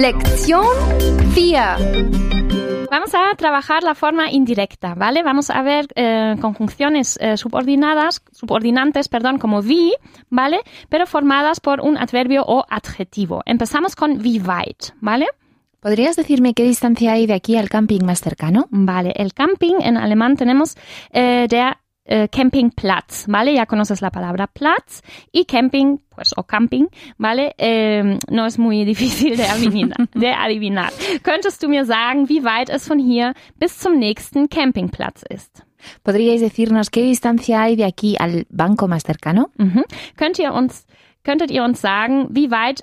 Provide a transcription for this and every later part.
Lección 4. Vamos a trabajar la forma indirecta, ¿vale? Vamos a ver conjunciones subordinantes, como wie, ¿vale? Pero formadas por un adverbio o adjetivo. Empezamos con wie weit, ¿vale? ¿Podrías decirme qué distancia hay de aquí al camping más cercano? Vale, el camping en alemán tenemos der Campingplatz, ¿vale? Ya conoces la palabra Platz y camping, pues, o camping, ¿vale? No es muy difícil de adivinar. Könntest du mir sagen, wie weit es von hier bis zum nächsten Campingplatz ist? ¿Podríais decirnos qué distancia hay de aquí al banco más cercano? Könntet ihr uns sagen, wie weit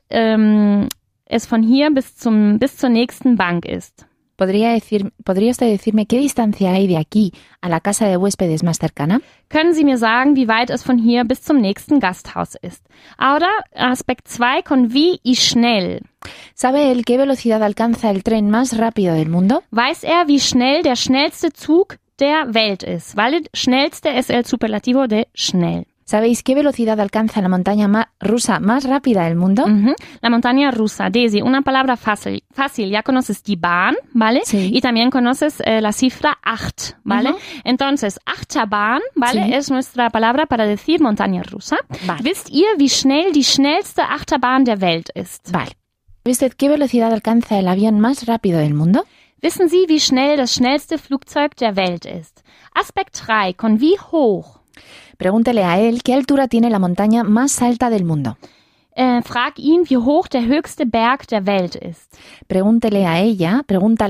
es von hier bis zur nächsten Bank ist? ¿Podría usted decirme qué distancia hay de aquí a la casa de huéspedes más cercana? Können Sie mir sagen, wie weit es von hier bis zum nächsten Gasthaus ist? Ahora, Aspekt 2 con wie y schnell. ¿Sabe él qué velocidad alcanza el tren más rápido del mundo? Weiß wie schnell der schnellste Zug der Welt ist? Weil schnellste es el superlativo de schnell. ¿Sabéis qué velocidad alcanza la montaña rusa más rápida del mundo? La montaña rusa, Daisy, una palabra fácil. Ya conoces die Bahn, ¿vale? Sí. Y también conoces la cifra 8, ¿vale? Entonces, Achterbahn, ¿vale? Sí. Es nuestra palabra para decir montaña rusa. Vale. Wisst ihr, wie schnell die schnellste Achterbahn der Welt ist? Vale. ¿Sabe usted qué velocidad alcanza el avión más rápido del mundo? Wissen Sie, wie schnell das schnellste Flugzeug der Welt ist? Aspekt 3, con wie hoch. Pregúntele a él qué altura tiene la montaña más alta del mundo. Frag ihn, wie hoch der höchste Berg der Welt ist. Pregúntale a ella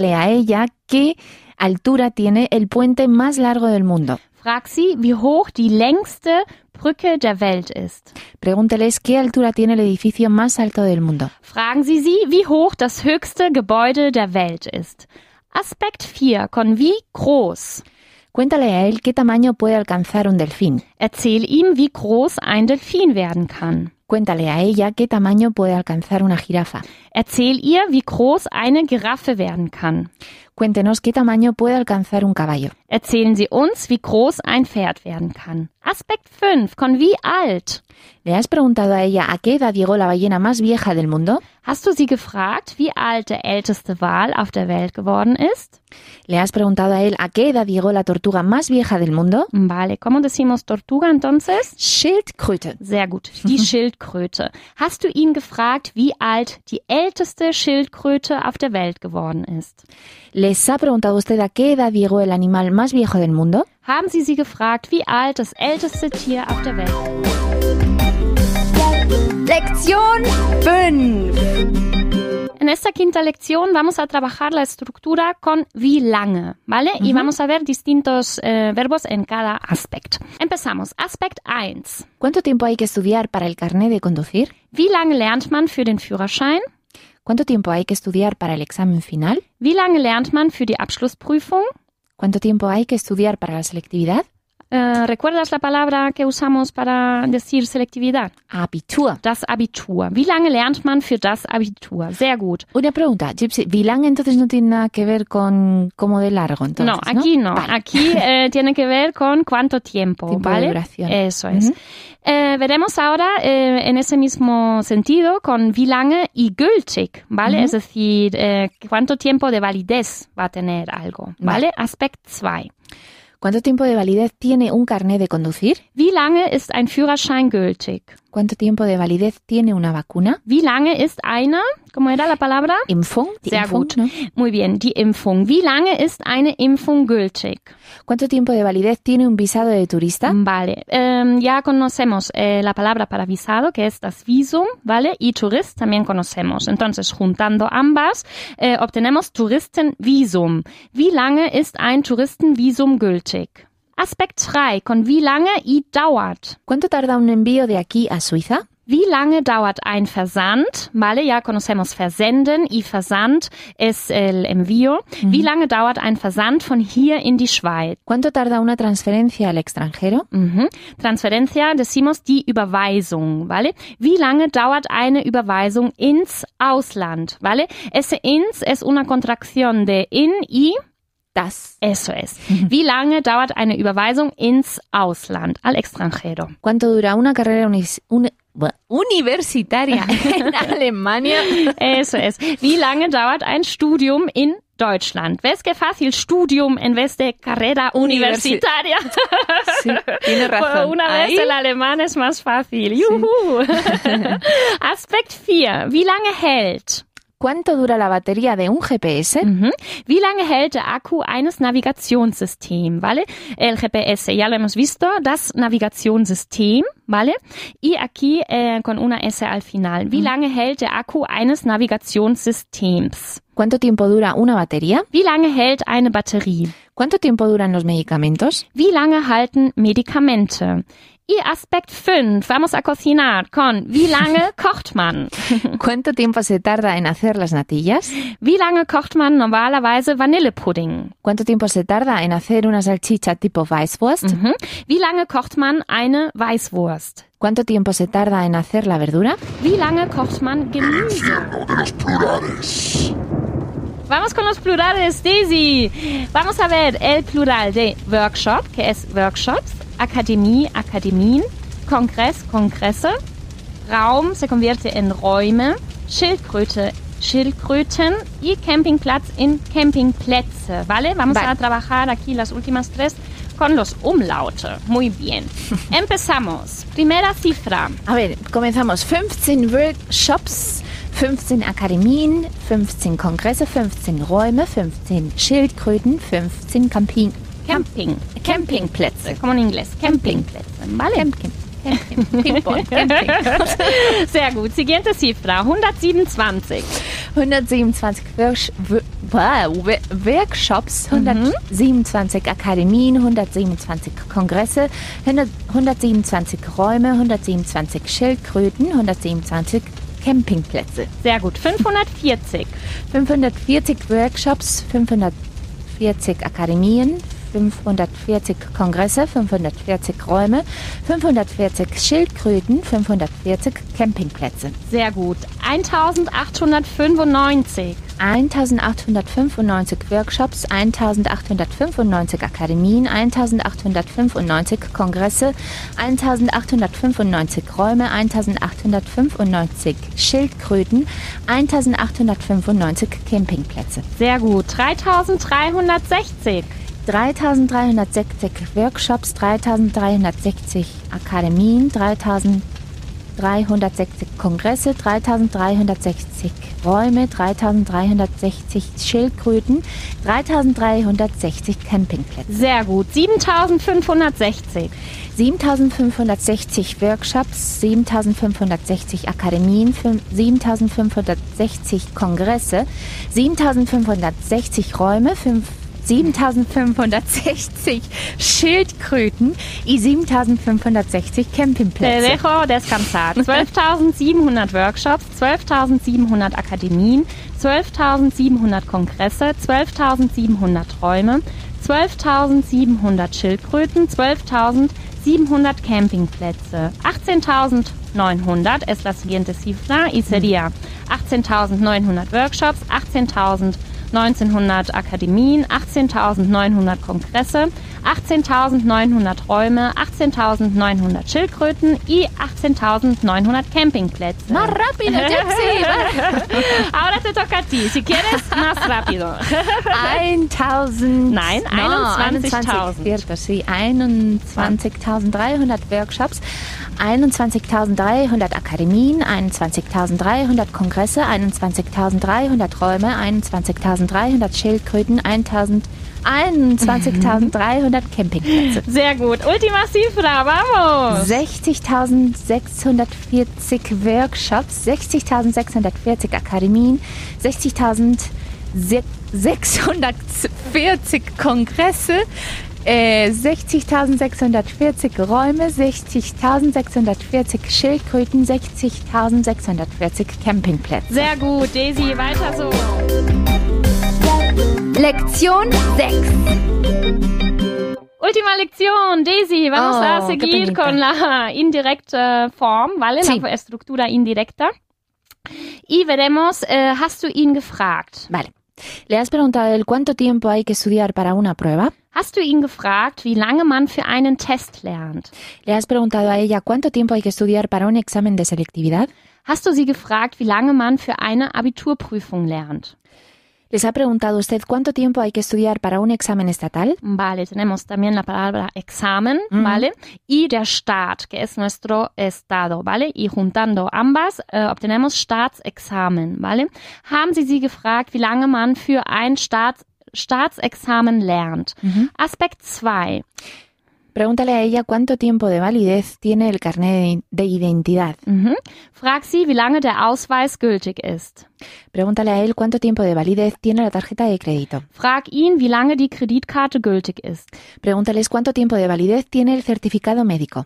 qué altura tiene el puente más largo del mundo. Frag sie, wie hoch die längste Brücke der Welt ist. Pregúnteles qué altura tiene el edificio más alto del mundo. Fragen Sie sie, wie hoch das höchste Gebäude der Welt ist. Aspekt 4, con wie groß. Cuéntale a él qué tamaño puede alcanzar un delfín. Erzähl ihm, wie groß ein Delfin werden kann. Cuéntale a ella qué tamaño puede alcanzar una jirafa. Erzähl ihr, wie groß eine Giraffe werden kann. Cuéntenos qué tamaño puede alcanzar un caballo. Erzählen Sie uns, wie groß ein Pferd werden kann. Aspekt 5, con wie alt. ¿Le has preguntado a ella a qué edad llegó la ballena más vieja del mundo? Hast du sie gefragt, wie alt der älteste Wal auf der Welt geworden ist? ¿Le has preguntado a él a qué edad llegó la tortuga más vieja del mundo? Vale, ¿cómo decimos tortuga entonces? Schildkröte. Sehr gut, die Schildkröte. Hast du ihn gefragt, wie alt die älteste Schildkröte auf der Welt geworden ist? ¿Les ha preguntado usted a qué edad llegó el animal más viejo del mundo? Haben Sie sie gefragt, wie alt das älteste Tier auf der Welt ist? Lección 5. En esta quinta lección vamos a trabajar la estructura con wie lange, ¿vale? Y vamos a ver distintos verbos en cada aspecto. Empezamos. Aspekt 1. ¿Cuánto tiempo hay que estudiar para el carné de conducir? Wie lange lernt man für den Führerschein? ¿Cuánto tiempo hay que estudiar para el examen final? Wie lange lernt man für die Abschlussprüfung? ¿Cuánto tiempo hay que estudiar para la selectividad? ¿Recuerdas la palabra que usamos para decir selectividad? Abitur. Das Abitur. Wie lange lernt man für das Abitur? Sehr gut. Una pregunta, Gypsy, wie lange entonces no tiene nada que ver con como de largo, entonces, No, aquí no. Vale. Aquí tiene que ver con cuánto tiempo, Tiempo ¿vale? de duración. Eso es. Veremos ahora en ese mismo sentido con wie lange y gültig, ¿vale? Es decir, cuánto tiempo de validez va a tener algo, ¿vale? Aspekt 2. ¿Cuánto tiempo de validez tiene un carné de conducir? Wie lange ist ein Führerschein gültig? ¿Cuánto tiempo de validez tiene una vacuna? Wie lange ist eine, ¿cómo era la palabra? Impfung. Die Sehr Impfung, gut. ¿no? Muy bien, die Impfung. Wie lange ist eine Impfung gültig? ¿Cuánto tiempo de validez tiene un visado de turista? Vale, ya conocemos la palabra para visado, que es das Visum, ¿vale? Y Tourist también conocemos. Entonces, juntando ambas, obtenemos Touristenvisum. Wie lange ist ein Touristenvisum gültig? Aspekt 3, con wie lange y dauert. ¿Cuánto tarda un envío de aquí a Suiza? Wie lange dauert ein Versand? Vale, ya conocemos versenden y Versand es el envío. Wie lange dauert ein Versand von hier in die Schweiz? ¿Cuánto tarda una transferencia al extranjero? Transferencia decimos die Überweisung, ¿vale? Wie lange dauert eine Überweisung ins Ausland? ¿Vale? Ese ins es una contracción de in y Das. eso es. Wie lange dauert eine Überweisung ins Ausland, al extranjero? ¿Cuánto dura una carrera universitaria en Alemania. Eso es. Wie lange dauert ein Studium in Deutschland? ¿Ves qué fácil? Studium en vez de carrera universitaria. Sí, tiene razón. Una vez el alemán es más fácil. Juhu. Aspekt 4. Wie lange hält? ¿Cuánto dura la batería de un GPS? Wie lange hält der Akku eines Navigationssystems? ¿Vale? El GPS, ya lo hemos visto, das Navigationssystem, ¿vale? Y aquí con una S al final. Wie lange hält der Akku eines Navigationssystems? ¿Cuánto tiempo dura una batería? Wie lange hält eine Batterie? ¿Cuánto tiempo duran los medicamentos? Wie lange halten Medikamente? Y Aspekt 5, vamos a cocinar con wie lange kocht man? ¿Cuánto tiempo se tarda en hacer las natillas? Wie lange kocht man normalerweise Vanillepudding? ¿Cuánto tiempo se tarda en hacer una salchicha tipo Weißwurst? Wie lange kocht man eine Weißwurst? ¿Cuánto tiempo se tarda en hacer la verdura? Wie lange kocht man Gemüse? De los plurales. Vamos con los plurales, Daisy. Vamos a ver el plural de Workshop, que es Workshops, Akademie, Akademien, Kongress, Kongresse, Raum se convierte en Räume, Schildkröte, Schildkröten y Campingplatz in Campingplätze, ¿vale? Vamos a trabajar aquí las últimas 3 con los umlaute. Muy bien. Empezamos. Primera cifra. A ver, comenzamos. 15 Workshops, 15 Akademien, 15 Kongresse, 15 Räume, 15 Schildkröten, 15 Campingplätze. Como en inglés. Campingplätze, ¿vale? Camping. Sehr gut. Siguiente cifra. 127. 127 Workshops, 127 Akademien, 127 Kongresse, 127 Räume, 127 Schildkröten, 127 Campingplätze. Sehr gut. 540. 540 Workshops, 540 Akademien, 540 Kongresse, 540 Räume, 540 Schildkröten, 540 Campingplätze. Sehr gut. 1895. 1895 Workshops, 1895 Akademien, 1895 Kongresse, 1895 Räume, 1895 Schildkröten, 1895 Campingplätze. Sehr gut. 3360. 3360 Workshops, 3360 Akademien, 3360 Kongresse, 3360 Räume, 3360 Schildkröten, 3360 Campingplätze. Sehr gut. 7560. 7560 Workshops, 7560 Akademien, 7560 Kongresse, 7560 Räume, 7560 Schildkröten y 7560 Campingplätze. Te dejo descansar. 12.700 Workshops, 12.700 Akademien, 12.700 Kongresse, 12.700 Räume, 12.700 Schildkröten, 12.700 Campingplätze, 18.900 es la siguiente cifra y sería 18.900 Workshops, 18.900 Akademien, 18.900 Kongresse, 18.900 Räume, 18.900 Schildkröten y 18.900 Campingplätze. Más rápido, Jexi. Ahora te toca a ti. Si quieres, más rápido. 1000. Nein, 21.000. Cierto, sí. 21.300 Workshops, 21.300 Akademien, 21.300 Kongresse, 21.300 Räume, 21.300 Schildkröten, 21.300 Campingplätze. Sehr gut. Última cifra, vamos. 60.640 Workshops, 60.640 Akademien, 60.640 Kongresse, 60.640 Räume, 60.640 Schildkröten, 60.640 Campingplätze. Sehr gut, Daisy, weiter so. Lección 6. Última lección, Daisy, vamos a qué seguir penita. con la indirecta form, ¿vale? Sí. La estructura indirecta. Y veremos, hast du ihn gefragt? Vale. ¿Le has preguntado a él cuánto tiempo hay que estudiar para una prueba? Hast du ihn gefragt, wie lange man für einen Test lernt? ¿Le has preguntado a ella cuánto tiempo hay que estudiar para un examen de selectividad? Hast du sie gefragt, wie lange man für eine Abiturprüfung lernt? ¿Les ha preguntado usted cuánto tiempo hay que estudiar para un examen estatal? Vale, tenemos también la palabra examen, ¿vale? Y der Staat, que es nuestro estado, ¿vale? Y juntando ambas obtenemos Staatsexamen, ¿vale? Haben Sie gefragt, wie lange man für ein Staatsexamen lernt? Aspekt 2. Pregúntale a ella cuánto tiempo de validez tiene el carnet de identidad. Frag sie, wie lange der Ausweis gültig ist. Pregúntale a él cuánto tiempo de validez tiene la tarjeta de crédito. Frag ihn, wie lange die Kreditkarte gültig ist. Pregúntales cuánto tiempo de validez tiene el certificado médico.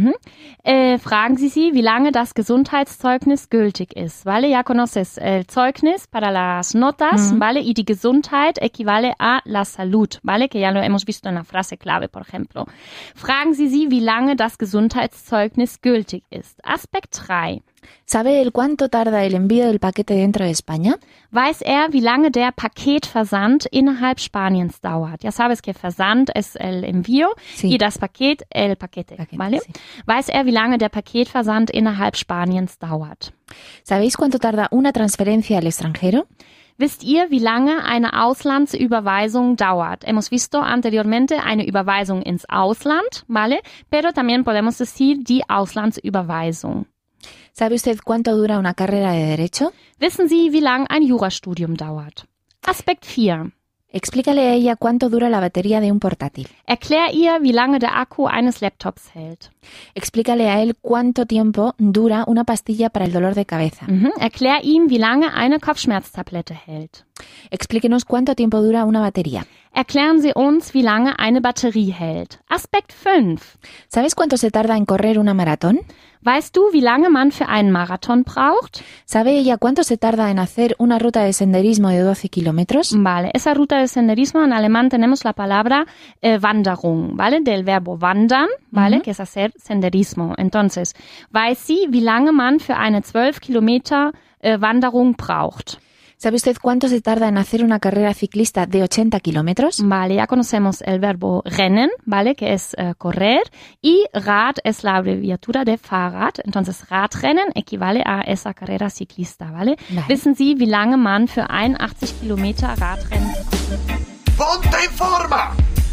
Fragen Sie, wie lange das Gesundheitszeugnis gültig ist. ¿Vale? Ya conoces el Zeugnis para las notas, ¿vale? Y die Gesundheit equivale a la salud, ¿vale? Que ya lo hemos visto en la frase clave, por ejemplo. Fragen Sie, wie lange das Gesundheitszeugnis gültig ist. Aspekt 3. ¿Sabe él cuánto tarda el envío del paquete dentro de España? Weiß wie lange der Paketversand innerhalb Spaniens dauert. Ya sabes que Versand es el envío y das Paket el paquete, ¿vale? Sí. Weiß wie lange der Paketversand innerhalb Spaniens dauert. ¿Sabéis cuánto tarda una transferencia al extranjero? Wisst ihr, wie lange eine Auslandsüberweisung dauert? Hemos visto anteriormente eine Überweisung ins Ausland, ¿vale? Pero también podemos decir die Auslandsüberweisung. ¿Sabe usted cuánto dura una carrera de Derecho? Wissen Sie, wie lang ein Jurastudium dauert? Aspekt 4. Explícale a ella cuánto dura la batería de un portátil. Erklär ihr, wie lange der Akku eines Laptops hält. Explícale a él cuánto tiempo dura una pastilla para el dolor de cabeza. Erklär ihm, wie lange eine Kopfschmerztablette hält. Explíquenos cuánto tiempo dura una batería. Erklären Sie uns, wie lange eine Batterie hält. Aspekt 5. ¿Sabes cuánto se tarda en correr una maratón? Weißt du, wie lange man für einen Marathon braucht? ¿Sabe ella cuánto se tarda en hacer una ruta de senderismo de 12 kilómetros? Vale, esa ruta de senderismo en alemán tenemos la palabra Wanderung, ¿vale? Del verbo wandern, ¿vale? Que es hacer senderismo. Entonces, weiß sie, wie lange man für eine 12 Kilometer Wanderung braucht? ¿Sabe usted cuánto se tarda en hacer una carrera ciclista de 80 kilómetros? Vale, ya conocemos el verbo rennen, ¿vale? Que es correr. Y Rad es la abreviatura de Fahrrad. Entonces, Radrennen equivale a esa carrera ciclista, ¿vale? Wissen Sie, wie lange man für 81 Kilometer Radrennen braucht? ¡Ponte en forma!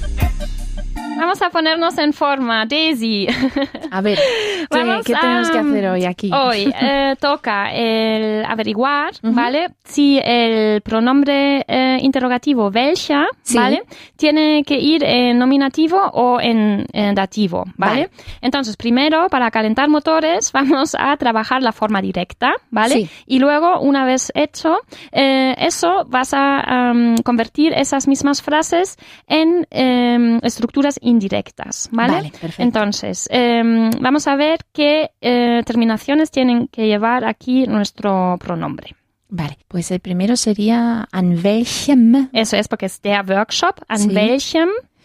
Vamos a ponernos en forma, Daisy. A ver, ¿qué tenemos que hacer hoy aquí? Hoy toca el averiguar, ¿vale? Si el pronombre interrogativo welcher, ¿vale? Tiene que ir en nominativo o en dativo, ¿vale? Entonces, primero, para calentar motores, vamos a trabajar la forma directa, ¿vale? Sí. Y luego, una vez hecho eso, vas a convertir esas mismas frases en estructuras indirectas, ¿vale? Vale, perfecto. Entonces, vamos a ver qué terminaciones tienen que llevar aquí nuestro pronombre. Vale, pues el primero sería an welchem. Eso es porque es der Workshop. An welchem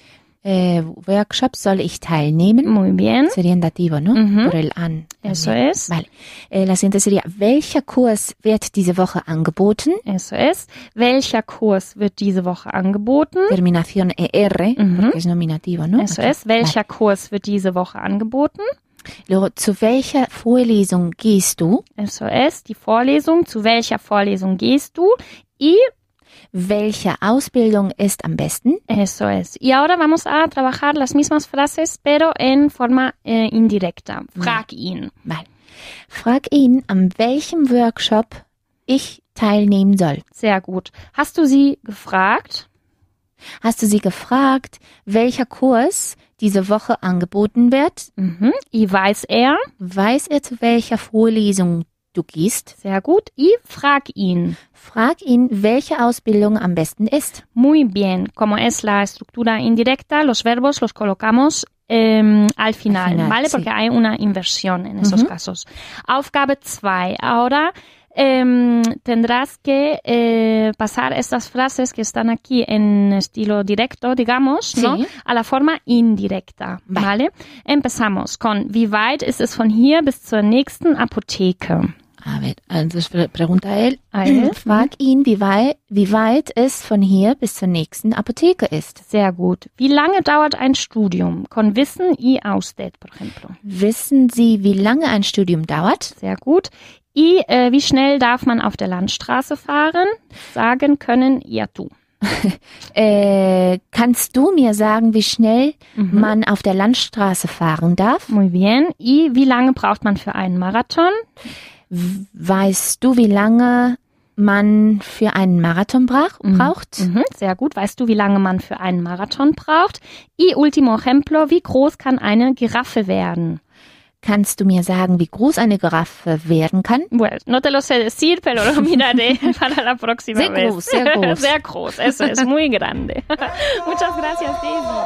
Workshop soll ich teilnehmen. Muy bien. Sería en dativo, ¿no? Por el an. Eso es. Vale. La siguiente sería, welcher Kurs wird diese Woche angeboten? Eso es. Welcher Kurs wird diese Woche angeboten? Terminación ER, porque es nominativo, ¿no? Eso es. Welcher Kurs wird diese Woche angeboten? Luego, zu welcher Vorlesung gehst du? Eso es. Die Vorlesung. Zu welcher Vorlesung gehst du? Y ¿welche Ausbildung ist am besten? Eso es. Y ahora vamos a trabajar las mismas frases, pero en forma indirecta. Frag ihn. Vale. Frag ihn, an welchem Workshop ich teilnehmen soll. Sehr gut. Hast du sie gefragt? Hast du sie gefragt, welcher Kurs diese Woche angeboten wird? Y weiß er? Weiß er, zu welcher Vorlesung du gehst? Sehr gut. Y frag ihn. Frag ihn, welche Ausbildung am besten ist. Muy bien. Como es la estructura indirecta, los verbos los colocamos al final, ¿vale? Porque hay una inversión en esos casos. Aufgabe 2. Ahora tendrás que pasar estas frases que están aquí en estilo directo, digamos, ¿no? A la forma indirecta, ¿vale? Empezamos con, wie weit ist es von hier bis zur nächsten Apotheke? A ver, entonces pregunta él. Él. Frag ihn, wie weit es von hier bis zur nächsten Apotheke ist. Sehr gut. Wie lange dauert ein Studium? Con wissen y a usted, por ejemplo. Wissen Sie, wie lange ein Studium dauert? Sehr gut. Y wie schnell darf man auf der Landstraße fahren? Sagen können, ja du. Kannst du mir sagen, wie schnell man auf der Landstraße fahren darf? Muy bien. Y wie lange braucht man für einen Marathon? Weißt du, wie lange man für einen Marathon braucht? Sehr gut. Weißt du, wie lange man für einen Marathon braucht? Y último ejemplo, wie groß kann eine Giraffe werden? Kannst du mir sagen, wie groß eine Giraffe werden kann? Bueno, no te lo sé decir, pero lo miraré para la próxima Sehr vez. groß, sehr groß. Sehr groß, eso es, muy grande. Muchas gracias, Daisy.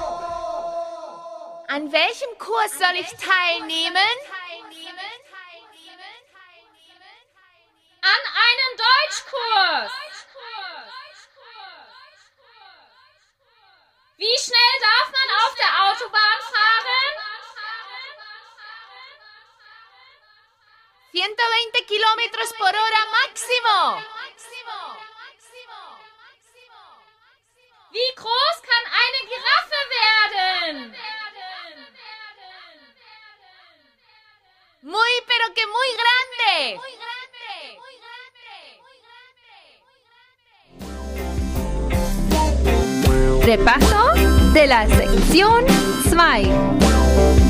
An welchem Kurs soll ich teilnehmen? An einem Deutschkurs. Wie schnell darf man auf der Autobahn fahren? 120 kilómetros por hora máximo. Wie groß kann eine Giraffe werden? Muy, pero que muy grande. Repaso de la sección 2.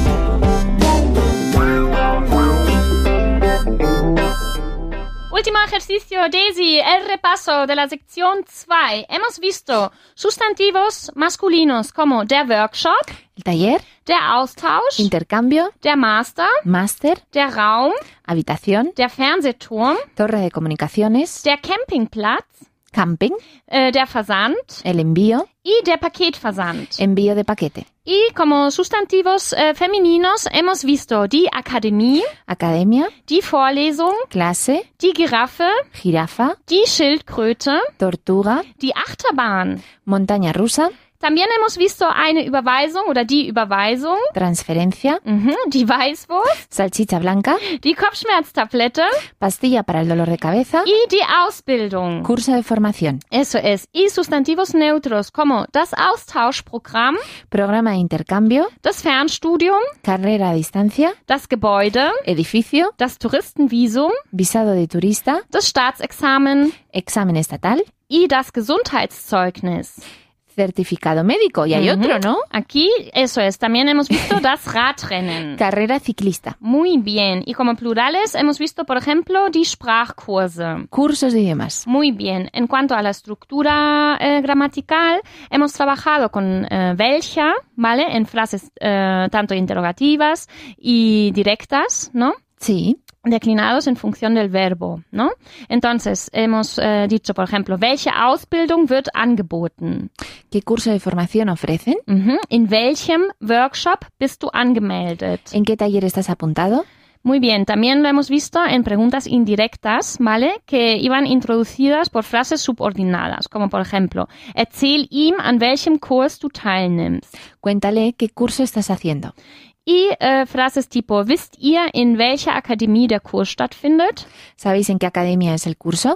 Último ejercicio, Daisy, el repaso de la sección 2. Hemos visto sustantivos masculinos como der Workshop, El taller, der Austausch, intercambio, der Master, máster, der Raum, habitación, der Fernsehturm, torre de comunicaciones, der Campingplatz, camping, der Versand el envío, y der Paketversand. envío de paquete, Y como sustantivos femeninos hemos visto die Akademie, academia, die Vorlesung, clase, die Giraffe, jirafa, die Schildkröte, tortuga, die Achterbahn. montaña rusa, También hemos visto eine Überweisung oder die Überweisung, transferencia, die Weißwurst, salchicha blanca, die Kopfschmerztablette pastilla para el dolor de cabeza, y die Ausbildung. curso de formación, Eso es. Y sustantivos neutros como das Austauschprogramm, programa de intercambio, das Fernstudium, carrera a distancia, das Gebäude, edificio, das Touristenvisum, visado de turista, das Staatsexamen examen estatal, y das Gesundheitszeugnis. certificado médico. Y hay otro, ¿no? Aquí, eso es. También hemos visto das Radrennen. Carrera ciclista, Muy bien. Y como plurales hemos visto, por ejemplo, die Sprachkurse. cursos de idiomas. Muy bien. En cuanto a la estructura gramatical, hemos trabajado con welcher, ¿vale? En frases tanto interrogativas y directas, ¿no? Sí. Declinados en función del verbo, ¿no? Entonces, hemos dicho, por ejemplo, welche Ausbildung wird angeboten? ¿Qué curso de formación ofrecen? In welchem Workshop bist du angemeldet? ¿En qué taller estás apuntado? Muy bien, también lo hemos visto en preguntas indirectas, ¿vale? Que iban introducidas por frases subordinadas, como por ejemplo, erzähl ihm, an welchem Kurs du teilnimmst. Cuéntale qué curso estás haciendo. Y frases tipo, wisst ihr, in welcher Akademie der Kurs stattfindet? ¿Sabéis en qué academia es el curso?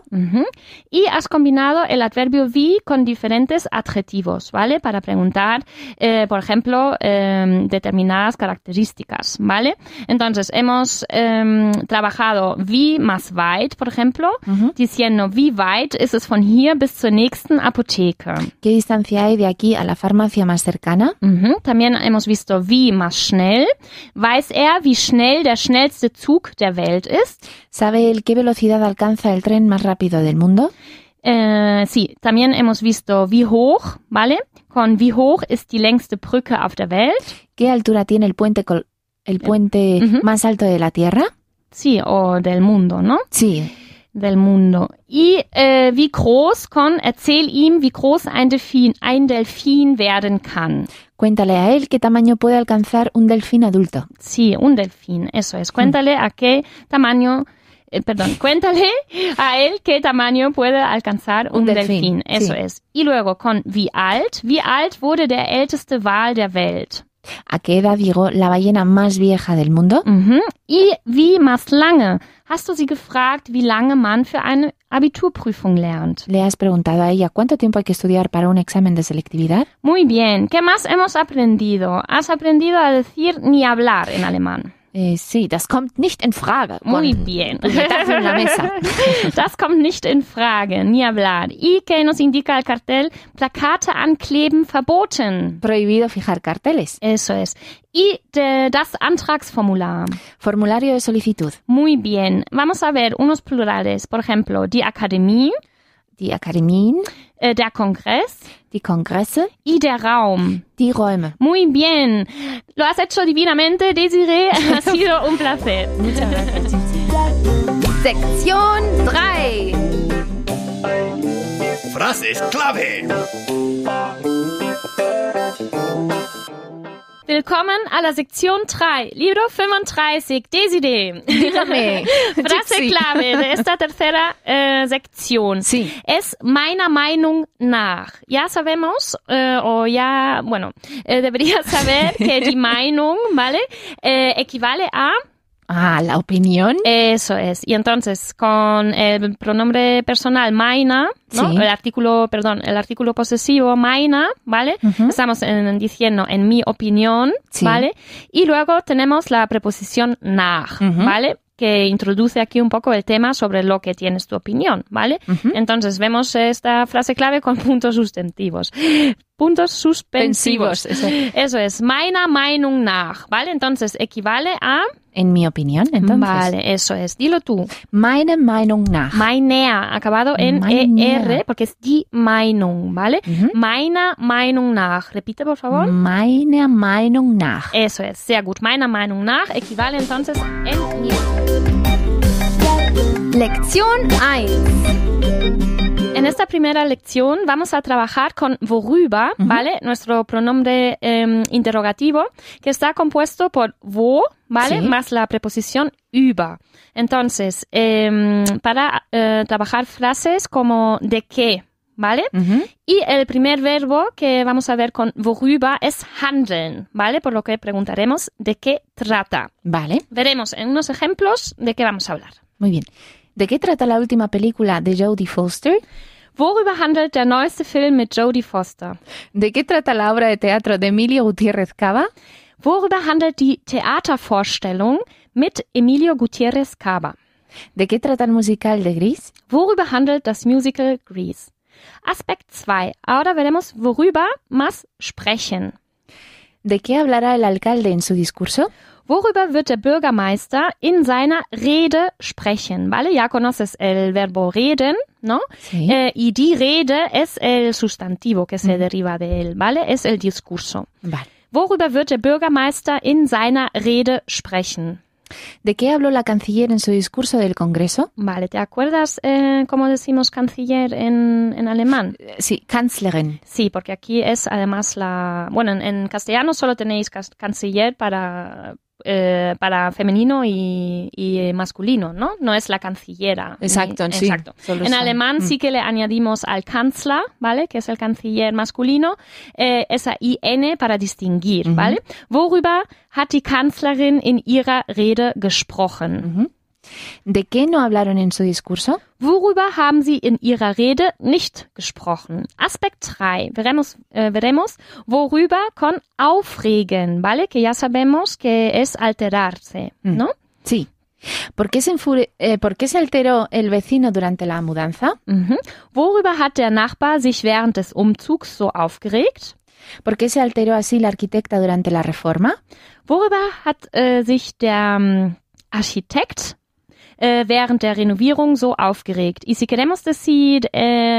Y has combinado el adverbio wie con diferentes adjetivos, ¿vale? Para preguntar, por ejemplo, determinadas características, ¿vale? Entonces, hemos trabajado wie más weit, por ejemplo, diciendo, wie weit ist es von hier bis zur nächsten Apotheke? ¿Qué distancia hay de aquí a la farmacia más cercana? También hemos visto wie más schnell. Weiß wie schnell der schnellste Zug der Welt ist? ¿Sabe él qué velocidad alcanza el tren más rápido del mundo? Sí, también hemos visto wie hoch, ¿vale? Con wie hoch ist die längste Brücke auf der Welt? ¿Qué altura tiene el puente más alto de la Tierra? Sí, o del mundo, ¿no? Sí. Del mundo. Y wie groß con erzähl ihm, wie groß ein Delfin werden kann. Cuéntale a él qué tamaño puede alcanzar un delfín adulto. Sí, un delfín, eso es. Cuéntale a qué tamaño, cuéntale a él qué tamaño puede alcanzar un Delfín. Eso sí. es. Y luego con wie alt wurde der älteste Wal der Welt? ¿A qué edad llegó la ballena más vieja del mundo? Y wie más lange? Hast du sie gefragt, wie lange man für eine Abiturprüfung lernt? ¿Le has preguntado a ella cuánto tiempo hay que estudiar para un examen de selectividad? Muy bien. ¿Qué más hemos aprendido? Has aprendido a decir ni hablar en alemán. Sí, das kommt nicht in Frage. Muy bien. Puñetazo en la mesa. Das kommt nicht in Frage, ni hablar. ¿Y qué nos indica el cartel? Plakate ankleben verboten. Prohibido fijar carteles. Eso es. Y das Antragsformular. Formulario de solicitud. Muy bien. Vamos a ver unos plurales. Por ejemplo, die Akademie, Die Akademien, der Kongress die Kongresse, y der Raum. die Räume. Muy bien. Lo has hecho divinamente, Desiree. Ha sido un placer. Muchas gracias. Sektion 3. Frases clave. Willkommen a la Sektion 3, libro 35, Desiree. Dígame. Frase Sí. clave de esta tercera sección. Sí. Es meiner Meinung nach. Ya sabemos, deberías saber que die Meinung, ¿vale? Equivale a... Ah, la opinión. Eso es. Y entonces, con el pronombre personal meiner, ¿no? Sí. El artículo posesivo meiner, ¿vale? Estamos diciendo en mi opinión, Sí. ¿vale? Y luego tenemos la preposición nach, ¿vale? Que introduce aquí un poco el tema sobre lo que tienes tu opinión, ¿vale? Entonces, vemos esta frase clave con puntos sustantivos. Puntos suspensivos. Eso es. Meiner Meinung nach, ¿vale? Entonces, equivale a... En mi opinión, entonces. Vale, eso es. Dilo tú. Meine Meinung nach. Meiner, acabado en Meiner. ER, porque es die Meinung, ¿vale? Meiner Meinung nach. Repite, por favor. Meine Meinung nach. Eso es. Sehr gut. Meiner Meinung nach equivale entonces en mi. Lección 1. En esta primera lección vamos a trabajar con worüber, ¿vale? Nuestro pronombre interrogativo, que está compuesto por wo, ¿vale? Sí. Más la preposición über. Entonces, para trabajar frases como de qué, ¿vale? Y el primer verbo que vamos a ver con worüber es handeln, ¿vale? Por lo que preguntaremos de qué trata. Vale, Veremos en unos ejemplos de qué vamos a hablar. muy bien. ¿De qué trata la última película de Jodie Foster? Worüber handelt der neueste Film mit Jodie Foster? ¿De qué trata la obra de teatro de Emilio Gutiérrez Cava? Worüber handelt die Theatervorstellung mit Emilio Gutierrez Cava? ¿De qué trata el musical de Grease? Worüber handelt das Musical Grease? Aspekt 2. Ahora veremos worüber más sprechen. ¿De qué hablará el alcalde en su discurso? Worüber wird der Bürgermeister in seiner Rede sprechen? ¿Vale? Ya conoces el verbo reden, ¿no? Sí. Y die Rede es el sustantivo que se deriva de él, ¿vale? Es el discurso. Vale. Worüber wird der Bürgermeister in seiner Rede sprechen? ¿De qué habló la canciller en su discurso del Congreso? Vale, ¿te acuerdas cómo decimos canciller en alemán? Sí, Kanzlerin. Sí, porque aquí es además en castellano solo tenéis canciller para femenino y masculino, ¿no? No es la cancillera. Exacto, sí. Exacto. Solo En son- alemán sí que le añadimos al Kanzler, ¿vale? Que es el canciller masculino, esa IN para distinguir, ¿vale? Worüber hat die Kanzlerin in ihrer Rede gesprochen? ¿De qué no hablaron en su discurso? Worüber haben sie in ihrer Rede nicht gesprochen? Aspekt 3. Veremos worüber con aufregen, ¿vale? Que ya sabemos que es alterarse, ¿no? Sí. ¿Por qué se alteró el vecino durante la mudanza? Worüber hat der Nachbar sich während des Umzugs so aufgeregt? ¿Por qué se alteró así la arquitecta durante la reforma? Worüber hat sich der Architekt während der Renovierung so aufgeregt? Y si queremos decir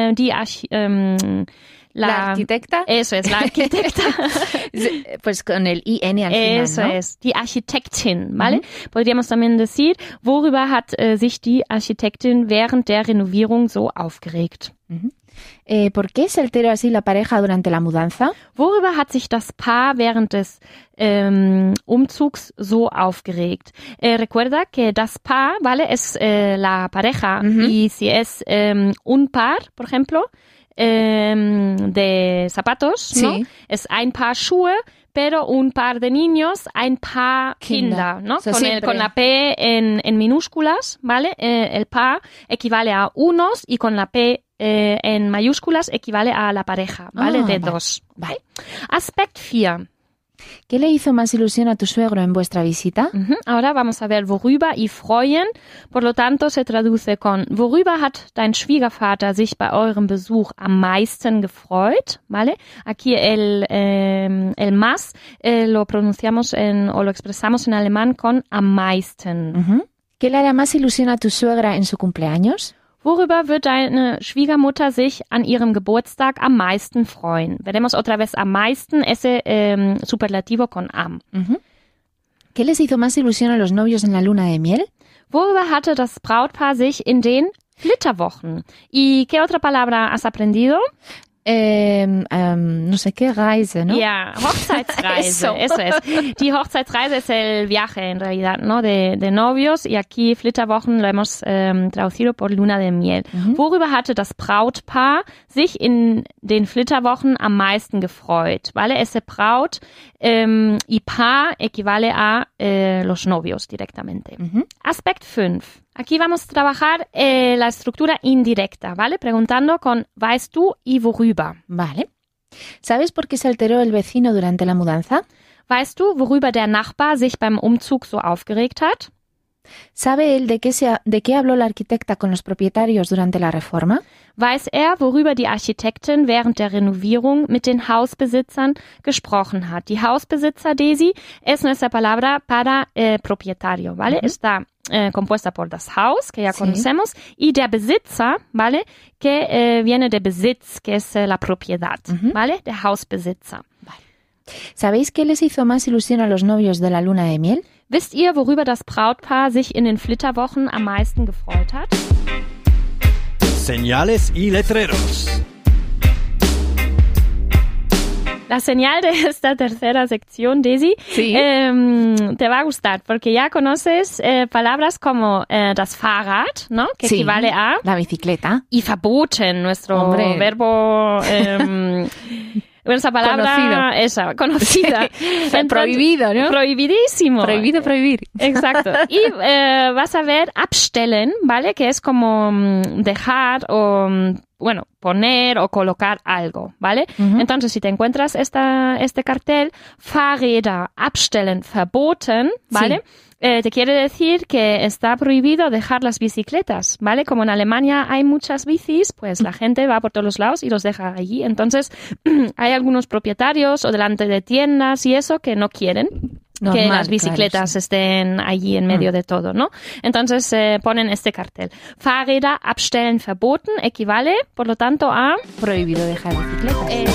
¿La arquitecta? Eso es, la arquitecta. Pues con el IN al final, Eso ¿no? es, die Architektin, ¿vale? Podríamos también decir, worüber hat sich die Architektin während der Renovierung so aufgeregt? ¿Por qué se alteró así la pareja durante la mudanza? Worüber hat sich das Paar während des Umzugs so aufgeregt? Recuerda que das Paar, ¿vale? Es la pareja. Y si es un par, por ejemplo, de zapatos, ¿no? Sí. Es ein Paar Schuhe, pero un par de niños, ein paar Kinder, ¿no? O sea, Con la P en minúsculas, ¿vale? El par equivale a unos y con la P en mayúsculas equivale a la pareja, ¿vale? De vale. dos. Vale. Aspekt 4. ¿Qué le hizo más ilusión a tu suegro en vuestra visita? Ahora vamos a ver worüber y freuen. Por lo tanto, se traduce con worüber hat dein Schwiegervater sich bei eurem Besuch am meisten gefreut, ¿vale? Aquí el más lo pronunciamos o lo expresamos en alemán con am meisten. ¿Qué le hará más ilusión a tu suegra en su cumpleaños? Worüber wird deine Schwiegermutter sich an ihrem Geburtstag am meisten freuen? Veremos otra vez am meisten, ese superlativo con am. ¿Qué les hizo más ilusión a los novios en la luna de miel? Worüber hatte das Brautpaar sich in den Flitterwochen? ¿Y qué otra palabra has aprendido? No sé qué, Reise, ¿no? Ja, Hochzeitsreise, eso es. Die Hochzeitsreise es el viaje en realidad, ¿no? De novios y aquí Flitterwochen lo hemos traducido por luna de miel. Worüber hatte das Brautpaar sich in den Flitterwochen am meisten gefreut? ¿Vale? Ese Braut y Paar equivale a los novios directamente. Aspekt 5. Aquí vamos a trabajar la estructura indirecta, ¿vale? Preguntando con weißt du y worüber. Vale. ¿Sabes por qué se alteró el vecino durante la mudanza? Weißt du, worüber der Nachbar sich beim Umzug so aufgeregt hat? ¿Sabe él de qué habló la arquitecta con los propietarios durante la reforma? Weiß worüber die Architektin während der Renovierung mit den Hausbesitzern gesprochen hat? Die Hausbesitzer, Daisy, es nuestra palabra para propietario, ¿vale? Está compuesta por das Haus, que ya conocemos, y der Besitzer, ¿vale? Que viene de Besitz, que es la propiedad, ¿vale? Der Hausbesitzer. Vale. ¿Sabéis qué les hizo más ilusión a los novios de la luna de miel? Wisst ihr, worüber das Brautpaar sich in den Flitterwochen am meisten gefreut hat? Señales y letreros. La señal de esta tercera sección, Daisy, te va a gustar porque ya conoces palabras como das Fahrrad, ¿no? Que equivale a... la bicicleta. Y verboten, nuestro verbo... esa palabra conocida. Entonces, prohibido, ¿no? Prohibidísimo. Prohibido prohibir. Exacto. Y vas a ver abstellen, ¿vale? Que es como dejar o, poner o colocar algo, ¿vale? Entonces, si te encuentras este cartel, Fahrräder abstellen verboten, ¿vale? Te quiere decir que está prohibido dejar las bicicletas, ¿vale? Como en Alemania hay muchas bicis, pues la gente va por todos los lados y los deja allí. Entonces, hay algunos propietarios o delante de tiendas y eso que no quieren que las bicicletas estén allí en medio de todo, ¿no? Entonces, ponen este cartel. Fahrräder abstellen verboten equivale, por lo tanto, a... prohibido dejar bicicletas.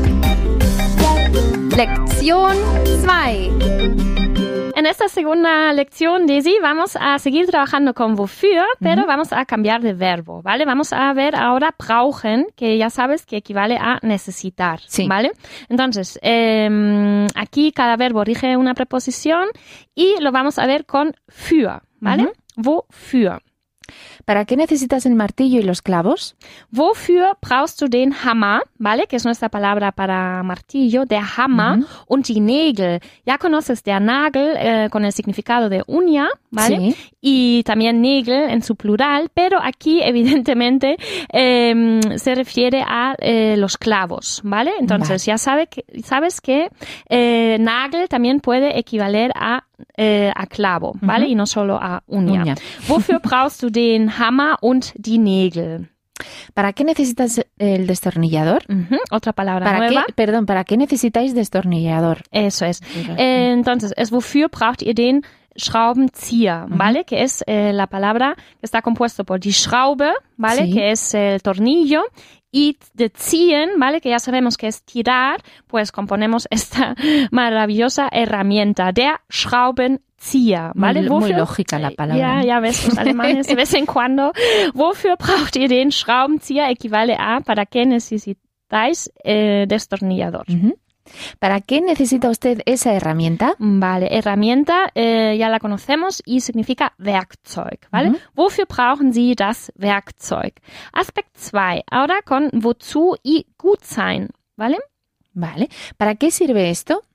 Lektion 2. En esta segunda lección, Daisy, vamos a seguir trabajando con wofür, pero vamos a cambiar de verbo, ¿vale? Vamos a ver ahora brauchen, que ya sabes que equivale a necesitar, ¿vale? Entonces, aquí cada verbo rige una preposición y lo vamos a ver con für, ¿vale? Wofür. ¿Para qué necesitas el martillo y los clavos? Wofür brauchst du den Hammer, ¿vale? Que es nuestra palabra para martillo, der Hammer und die Nägel. Ya conoces der Nagel con el significado de uña, ¿vale? Y también Nägel en su plural, pero aquí evidentemente se refiere a los clavos, ¿vale? Entonces ya sabes que Nagel también puede equivaler a clavo, ¿vale? Y no solo a uña. Wofür brauchst du den Hammer und die Nägel? ¿Para qué necesitas el destornillador? Otra palabra nueva. ¿Para qué necesitáis destornillador? Eso es. Entonces, wofür braucht ihr den Schraubenzieher, ¿vale? Que es la palabra que está compuesto por die Schraube, ¿vale? Que es el tornillo. Y de ziehen, ¿vale? Que ya sabemos que es tirar, pues componemos esta maravillosa herramienta, der Schraubenzieher, ¿vale? Muy lógica la palabra. Ya ves, los alemanes de vez en cuando. Wofür braucht ihr den Schraubenzieher? Equivale a, ¿para qué necesitáis destornillador? ¿Para qué necesita usted esa herramienta? Vale, herramienta ya la conocemos y significa Werkzeug, ¿vale? Wofür brauchen Sie das Werkzeug? Aspekt 2, ahora con wozu y gut sein, ¿vale? Vale. ¿Para qué sirve esto?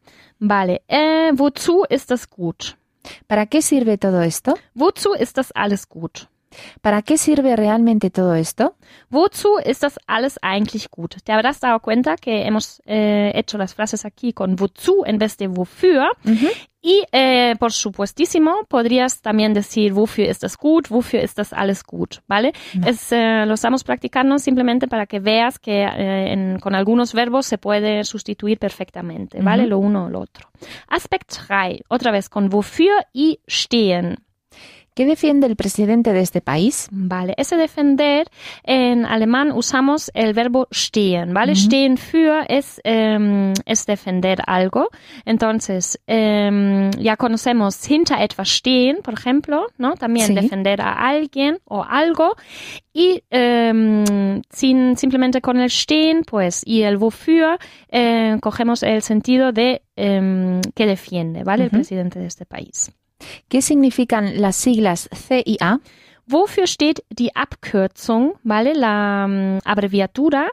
Vale, wozu ist das gut? ¿Para qué sirve todo esto? Wozu ist das alles gut? ¿Para qué sirve realmente todo esto? Wozu ist das alles eigentlich gut? ¿Te habrás dado cuenta que hemos hecho las frases aquí con wozu en vez de wofür? Y, por supuestísimo, podrías también decir wofür ist das gut, wofür ist das alles gut, ¿vale? Lo estamos practicando simplemente para que veas que con algunos verbos se puede sustituir perfectamente, ¿vale? Lo uno o lo otro. Aspekt 3, otra vez con wofür y stehen. ¿Qué defiende el presidente de este país? Vale, ese defender, en alemán usamos el verbo stehen, ¿vale? Stehen für es defender algo. Entonces, ya conocemos hinter etwas stehen, por ejemplo, ¿no? También defender a alguien o algo. Y simplemente con el stehen, pues, y el wofür, cogemos el sentido de que defiende, ¿vale? El presidente de este país. ¿Qué significan las siglas C y A? Wofür steht die Abkürzung, ¿vale? La abreviatura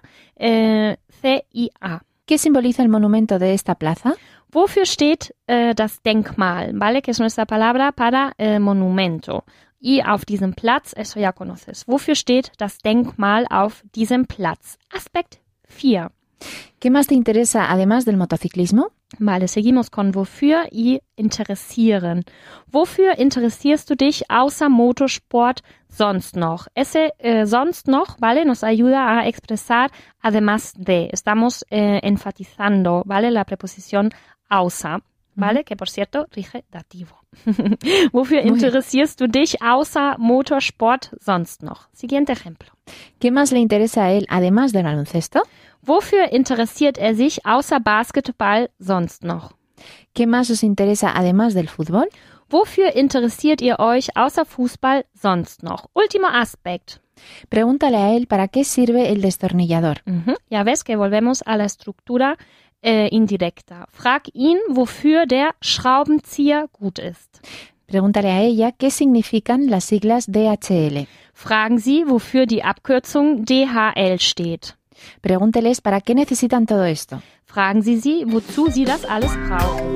CIA. ¿Qué simboliza el monumento de esta plaza? Wofür steht das Denkmal, ¿vale? Que es nuestra palabra para monumento. Y auf diesem Platz, eso ya conoces. Wofür steht das Denkmal auf diesem Platz? Aspekt 4. ¿Qué más te interesa además del motociclismo? Vale, seguimos con wofür y interessieren. Wofür interessierst du dich außer Motorsport sonst noch? Ese sonst noch, ¿vale? Nos ayuda a expresar además de. Estamos enfatizando, ¿vale? La preposición außer, ¿vale? Que por cierto rige dativo. Wofür interessierst du dich außer Motorsport sonst noch? Siguiente ejemplo. ¿Qué más le interesa a él además del baloncesto? Wofür interessiert sich außer Basketball sonst noch? ¿Qué más os interesa además del fútbol? Wofür interessiert ihr euch außer Fußball sonst noch? Último Aspekt. Pregúntale a él para qué sirve el destornillador. Ya ves que volvemos a la estructura indirecta. Frag ihn, wofür der Schraubenzieher gut ist. Pregúntale a ella qué significan las siglas DHL. Fragen Sie, wofür die Abkürzung DHL steht. Pregúnteles para qué necesitan todo esto. Fragen Sie sie, wozu sie das alles brauchen.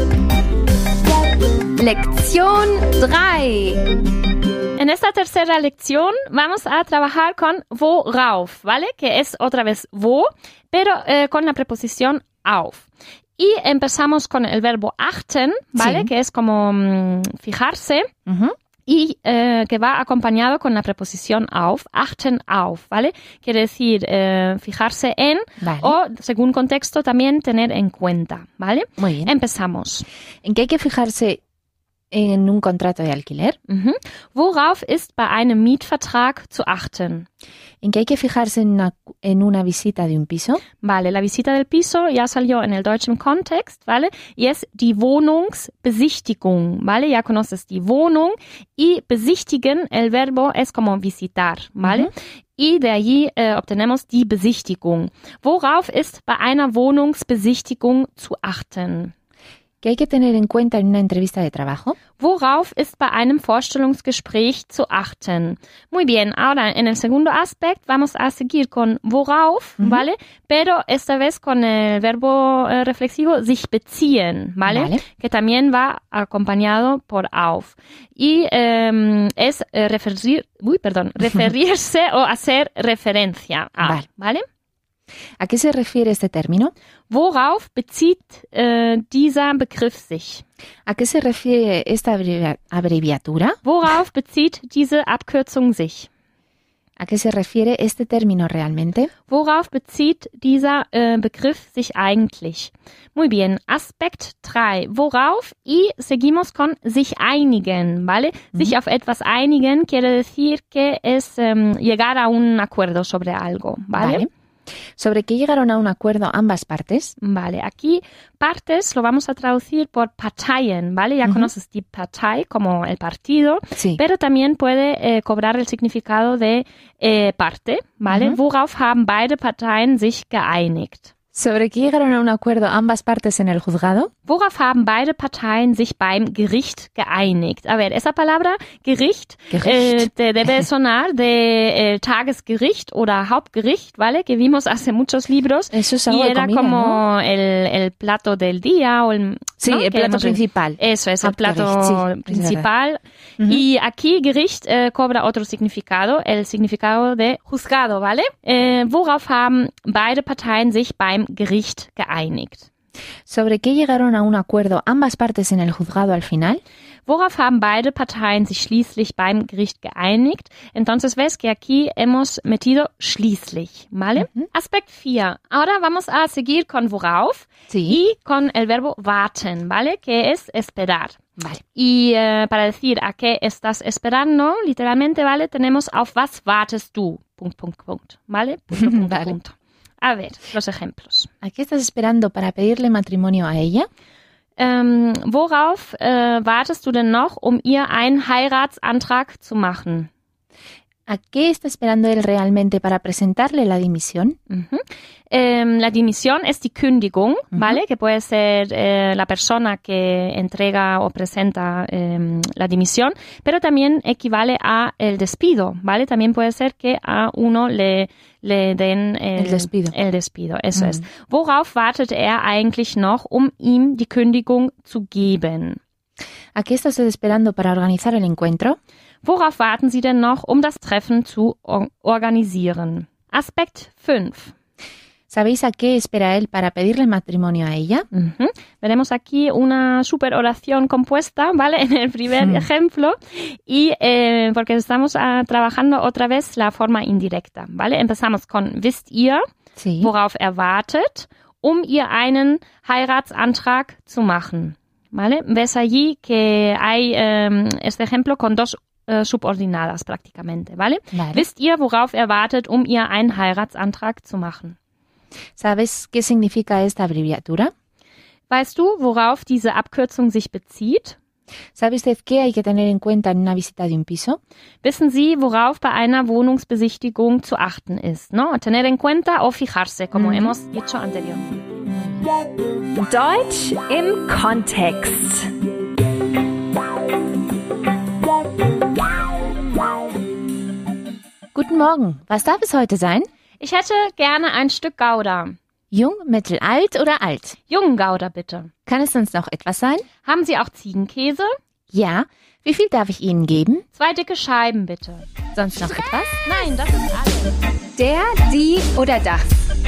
Lección 3. En esta tercera lección vamos a trabajar con worauf, ¿vale? Que es otra vez wo, pero con la preposición auf. Y empezamos con el verbo achten, ¿vale? Sí. Que es como fijarse. Y que va acompañado con la preposición auf, achten auf, ¿vale? Quiere decir fijarse en o, según contexto, también tener en cuenta, ¿vale? Muy bien. Empezamos. ¿En qué hay que fijarse en un contrato de alquiler? Worauf ist bei einem Mietvertrag zu achten? ¿En qué hay que fijarse en una visita de un piso? Vale, la visita del piso ya salió en el deutschen Kontext, ¿vale? Y es die Wohnungsbesichtigung, ¿vale? Ya conoces die Wohnung y besichtigen, el verbo es como visitar, ¿vale? Y de allí obtenemos die Besichtigung. Worauf ist bei einer Wohnungsbesichtigung zu achten? ¿Qué hay que tener en cuenta en una entrevista de trabajo? Worauf ist bei einem Vorstellungsgespräch zu achten? Muy bien, ahora en el segundo aspecto vamos a seguir con worauf, ¿vale? Pero esta vez con el verbo reflexivo sich beziehen, ¿vale? Que también va acompañado por auf. Y es referirse o hacer referencia a, ¿vale? ¿A qué se refiere este término? Worauf bezieht dieser Begriff sich? ¿A qué se refiere esta abreviatura? Worauf bezieht diese Abkürzung sich? ¿A qué se refiere este término realmente? Worauf bezieht dieser Begriff sich eigentlich? Muy bien, Aspekt 3. Worauf? Y seguimos con sich einigen, ¿vale? Sich auf etwas einigen quiere decir que es llegar a un acuerdo sobre algo, ¿vale? ¿Sobre qué llegaron a un acuerdo ambas partes? Vale, aquí partes lo vamos a traducir por Parteien, ¿vale? Ya conoces die Partei como el partido, pero también puede cobrar el significado de parte, ¿vale? Worauf haben beide Parteien sich geeinigt? ¿Sobre qué llegaron a un acuerdo ambas partes en el juzgado? Worauf haben beide Parteien sich beim Gericht geeinigt? A ver, esa palabra Gericht, te debe sonar de Tagesgericht oder Hauptgericht, ¿vale? Que vimos hace muchos libros. Eso es algo y de era comida, como ¿no? el plato del día o el... Sí, ¿no? el plato principal. Eso es el plato Hauptgericht, sí, principal. Y aquí Gericht cobra otro significado, el significado de juzgado, ¿vale? Worauf haben beide Parteien sich beim Gericht geeinigt? ¿Sobre qué llegaron a un acuerdo ambas partes en el juzgado al final? Worauf haben beide Parteien sich schließlich beim Gericht geeinigt? Entonces ves que aquí hemos metido schließlich, ¿vale? Aspekt 4. Ahora vamos a seguir con worauf y con el verbo warten, ¿vale? Que es esperar. Vale. Y para decir a qué estás esperando, literalmente, ¿vale? Tenemos auf was wartest du? Punkt, Punkt, Punkt, ¿vale? Punto, punto, Vale. punto. A ver, los ejemplos. ¿A qué estás esperando para pedirle matrimonio a ella? Worauf wartest du denn noch, um ihr einen Heiratsantrag zu machen? ¿A qué está esperando él realmente para presentarle la dimisión? La dimisión es die Kündigung, ¿vale? Que puede ser la persona que entrega o presenta la dimisión, pero también equivale a el despido, ¿vale? También puede ser que a uno le den El despido. El despido, eso es. Worauf wartet er eigentlich noch, um ihm die Kündigung zu geben? ¿A qué está usted esperando para organizar el encuentro? Worauf warten Sie denn noch, um das Treffen zu organisieren? Aspekt 5. ¿Sabéis a qué espera él para pedirle matrimonio a ella? Veremos aquí una super oración compuesta, ¿vale? En el primer ejemplo. Y porque estamos trabajando otra vez la forma indirecta, ¿vale? Empezamos con wisst ihr, Sí. worauf er wartet, um ihr einen Heiratsantrag zu machen, ¿vale? Ves allí que hay este ejemplo con dos subordinadas prácticamente, ¿vale? Vale. Wisst ihr, worauf er wartet, um ihr einen Heiratsantrag zu machen? ¿Sabes qué significa esta abreviatura? Weißt du, worauf diese Abkürzung sich bezieht? ¿Sabe usted qué hay que tener en cuenta en una visita de un piso? Wissen Sie, worauf bei einer Wohnungsbesichtigung zu achten ist? ¿No? Tener en cuenta o fijarse, como hemos dicho anteriormente. Deutsch im Kontext. Guten Morgen. Was darf es heute sein? Ich hätte gerne ein Stück Gouda. Jung, mittel, alt oder alt? Jungen Gouda, bitte. Kann es sonst noch etwas sein? Haben Sie auch Ziegenkäse? Ja. Wie viel darf ich Ihnen geben? 2 dicke Scheiben, bitte. Sonst noch etwas? Nein, das ist alles. Der, die oder das.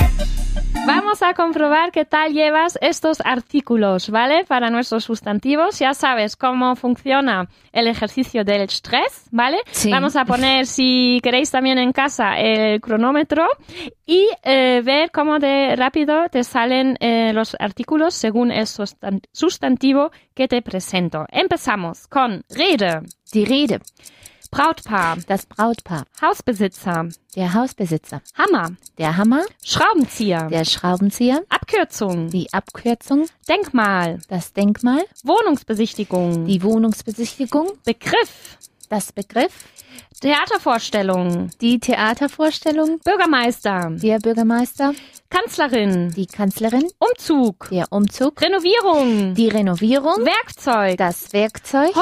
Vamos a comprobar qué tal llevas estos artículos, ¿vale? Para nuestros sustantivos. Ya sabes cómo funciona el ejercicio del stress, ¿vale? Sí. Vamos a poner, si queréis también en casa, el cronómetro y ver cómo de rápido te salen los artículos según el sustantivo que te presento. Empezamos con Rede, Die Rede. Brautpaar, Das Brautpaar. Hausbesitzer, Der Hausbesitzer. Hammer, Der Hammer. Schraubenzieher, Der Schraubenzieher. Abkürzung, Die Abkürzung. Denkmal, Das Denkmal. Wohnungsbesichtigung, Die Wohnungsbesichtigung. Begriff, Das Begriff. Theatervorstellung, Die Theatervorstellung. Bürgermeister, Der Bürgermeister. Kanzlerin, Die Kanzlerin. Umzug, Der Umzug. Renovierung, Die Renovierung. Werkzeug, Das Werkzeug.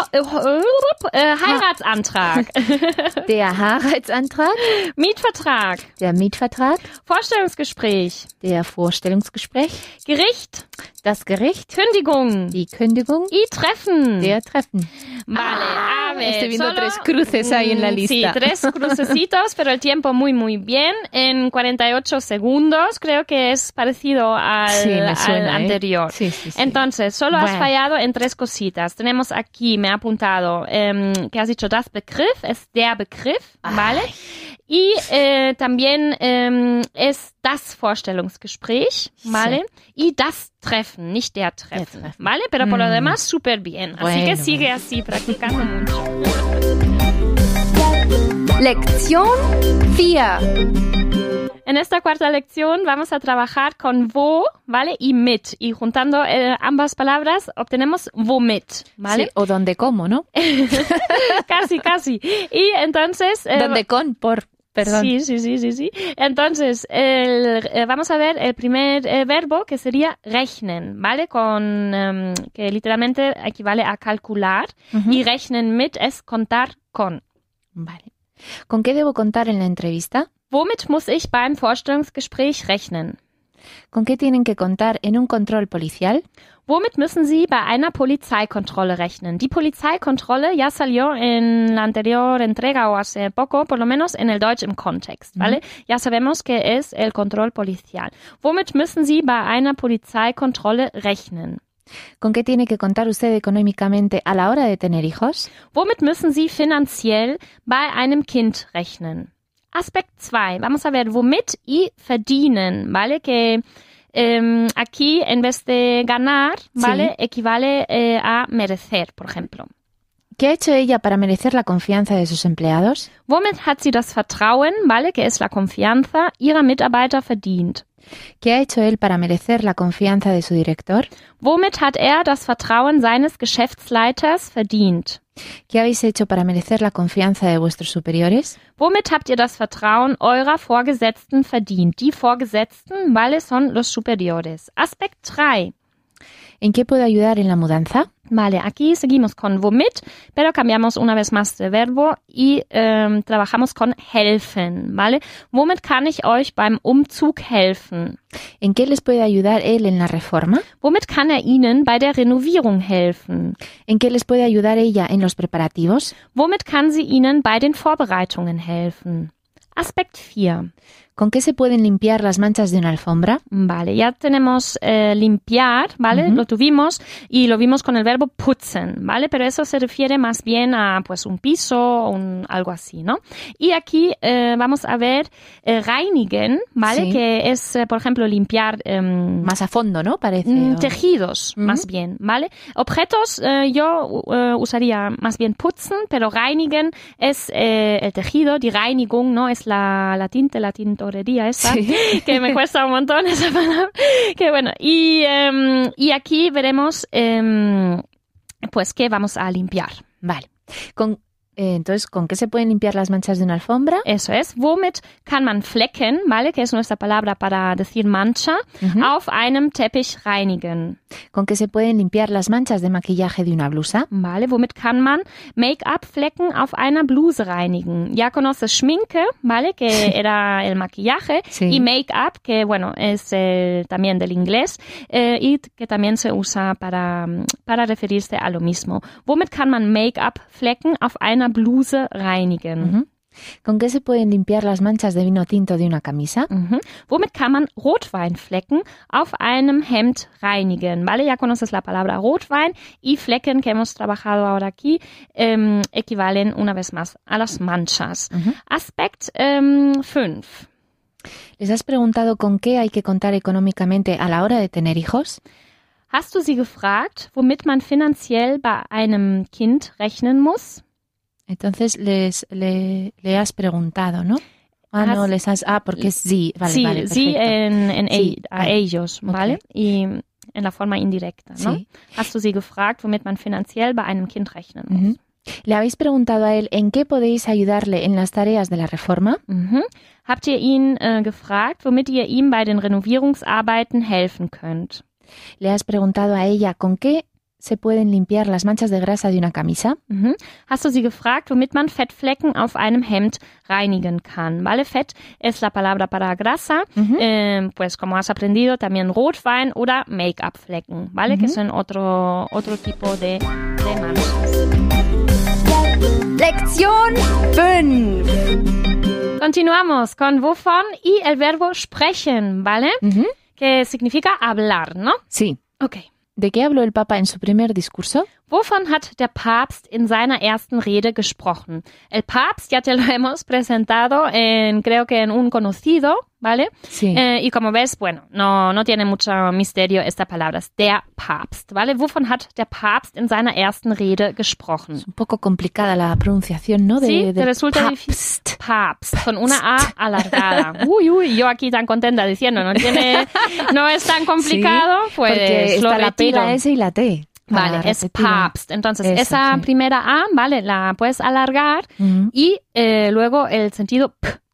Heiratsantrag, Der Heiratsantrag. Mietvertrag, Der Mietvertrag. Vorstellungsgespräch, Der Vorstellungsgespräch. Gericht, Das Gericht. Kündigung Die Kündigung. y Treffen. Der Treffen. Vale, a ver, estoy viendo solo, 3 cruces ahí en la lista. Sí, 3 crucecitos, pero el tiempo muy, muy bien. En 48 segundos, creo que es parecido al, Sí, me suena, al anterior. Sí, sí, sí. Entonces, solo has Bueno. fallado en 3 cositas. Tenemos aquí, me he apuntado, que has dicho das Begriff, es der Begriff, ¿vale? Y también es das Vorstellungsgespräch, ¿vale? Y das Treffen, nicht der Treffen, Treffen. ¿vale? Pero por lo demás, súper bien. Así Bueno, que sigue así, practicando mucho. Lección 4. En esta cuarta lección vamos a trabajar con wo, ¿vale? Y mit. Y juntando ambas palabras obtenemos womit, ¿vale? Sí, o donde como, ¿no? Casi, casi. Y entonces... Donde con, por. Perdón. Sí. Entonces, vamos a ver el primer verbo, que sería rechnen, ¿vale? Que literalmente equivale a calcular. Y rechnen mit es contar con. Vale. ¿Con qué debo contar en la entrevista? Womit muss ich beim Vorstellungsgespräch rechnen? ¿Con qué tienen que contar en un control policial? Womit müssen Sie bei einer Polizeikontrolle rechnen? Die Polizeikontrolle ya salió en la anterior entrega o hace poco, por lo menos en el Deutsch im Kontext, ¿vale? Ya sabemos que es el control policial. Womit müssen Sie bei einer Polizeikontrolle rechnen? ¿Con qué tiene que contar usted económicamente a la hora de tener hijos? Womit müssen Sie finanziell bei einem Kind rechnen? Aspekt 2. Vamos a ver womit y verdienen, ¿vale? Que aquí en vez de ganar, ¿vale? Equivale a merecer, por ejemplo. ¿Qué ha hecho ella para merecer la confianza de sus empleados? Womit hat sie das Vertrauen, ¿vale? Que es la confianza, ihrer Mitarbeiter verdient? ¿Qué ha hecho él para merecer la confianza de su director? Womit hat das Vertrauen seines Geschäftsleiters verdient? ¿Qué habéis hecho para merecer la confianza de vuestros superiores? Womit habt ihr das Vertrauen eurer Vorgesetzten verdient? Die Vorgesetzten, ¿vale? Son los superiores. Aspekt 3. ¿En qué puedo ayudar en la mudanza? Vale, aquí seguimos con womit, pero cambiamos una vez más de verbo y trabajamos con helfen, ¿vale? Womit kann ich euch beim Umzug helfen? ¿En qué les puede ayudar él en la reforma? Womit kann Ihnen bei der Renovierung helfen? ¿En qué les puede ayudar ella en los preparativos? Womit kann sie Ihnen bei den Vorbereitungen helfen? Aspekt 4. ¿Con qué se pueden limpiar las manchas de una alfombra? Vale, ya tenemos limpiar, ¿vale? Lo tuvimos y lo vimos con el verbo putzen, ¿vale? Pero eso se refiere más bien a pues un piso o algo así, ¿no? Y aquí vamos a ver reinigen, ¿vale? Sí. Que es, por ejemplo, limpiar... Más a fondo, ¿no? Parece. Tejidos, más bien, ¿vale? Objetos yo usaría más bien putzen, pero reinigen es el tejido, die Reinigung, ¿no? Es la tintorería esa, que me cuesta un montón esa palabra. Que bueno, y aquí veremos pues que vamos a limpiar. Vale. Entonces, ¿con qué se pueden limpiar las manchas de una alfombra? Eso es. Womit kann man Flecken, ¿vale? Que es nuestra palabra para decir mancha, auf einem Teppich reinigen. ¿Con qué se pueden limpiar las manchas de maquillaje de una blusa? Vale. Womit kann man Make-up-Flecken auf einer Bluse reinigen? Ya conoces Schminke, ¿vale? Que era el maquillaje. Sí. Y Make-up, que bueno, es también del inglés y que también se usa para referirse a lo mismo. Womit kann man Make-up-Flecken auf einer Bluse reinigen? ¿Con qué se pueden limpiar las manchas de vino tinto de una camisa? Womit kann man Rotweinflecken auf einem Hemd reinigen? ¿Vale? Ya conoces la palabra Rotwein y Flecken, que hemos trabajado ahora aquí, equivalen una vez más a las manchas. Aspekt 5. ¿Les has preguntado con qué hay que contar económicamente a la hora de tener hijos? Hast du sie gefragt, womit man finanziell bei einem Kind rechnen muss? Entonces le has preguntado, ¿no? No, les has... porque es sí. Vale, sí, vale, sí, perfecto. a ellos, ¿vale? Y en la forma indirecta, ¿no? Sí. Hast du sie gefragt, womit man finanziell bei einem Kind rechnen muss? ¿Le habéis preguntado a él en qué podéis ayudarle en las tareas de la reforma? Habt ihr ihn gefragt, womit ihr ihm bei den Renovierungsarbeiten helfen könnt? ¿Le has preguntado a ella con qué se pueden limpiar las manchas de grasa de una camisa? Hast du sie gefragt, womit man Fettflecken auf einem Hemd reinigen kann? ¿Vale? Fett es la palabra para grasa, pues como has aprendido, también Rotwein oder Make-up-Flecken, ¿vale? Que son otro tipo de manchas. Lektion 5. Continuamos con wovon y el verbo sprechen, ¿vale? Que significa hablar, ¿no? Sí. Okay. ¿De qué habló el Papa en su primer discurso? Wovon hat der Papst in seiner ersten Rede gesprochen? El Papst ya te lo hemos presentado creo que en un conocido, ¿vale? Sí. Y como ves, bueno, no tiene mucho misterio esta palabra, es der Papst, ¿vale? Wovon hat der Papst in seiner ersten Rede gesprochen? Es un poco complicada la pronunciación, ¿no? Sí, te resulta difícil. Papst, con una A alargada. Uy, yo aquí tan contenta diciendo, no es tan complicado, sí, pues porque lo está la P, retiro. la S y la T. Vale, es Papst. Entonces, eso, esa sí. primera A, ¿vale? La puedes alargar y luego el sentido P,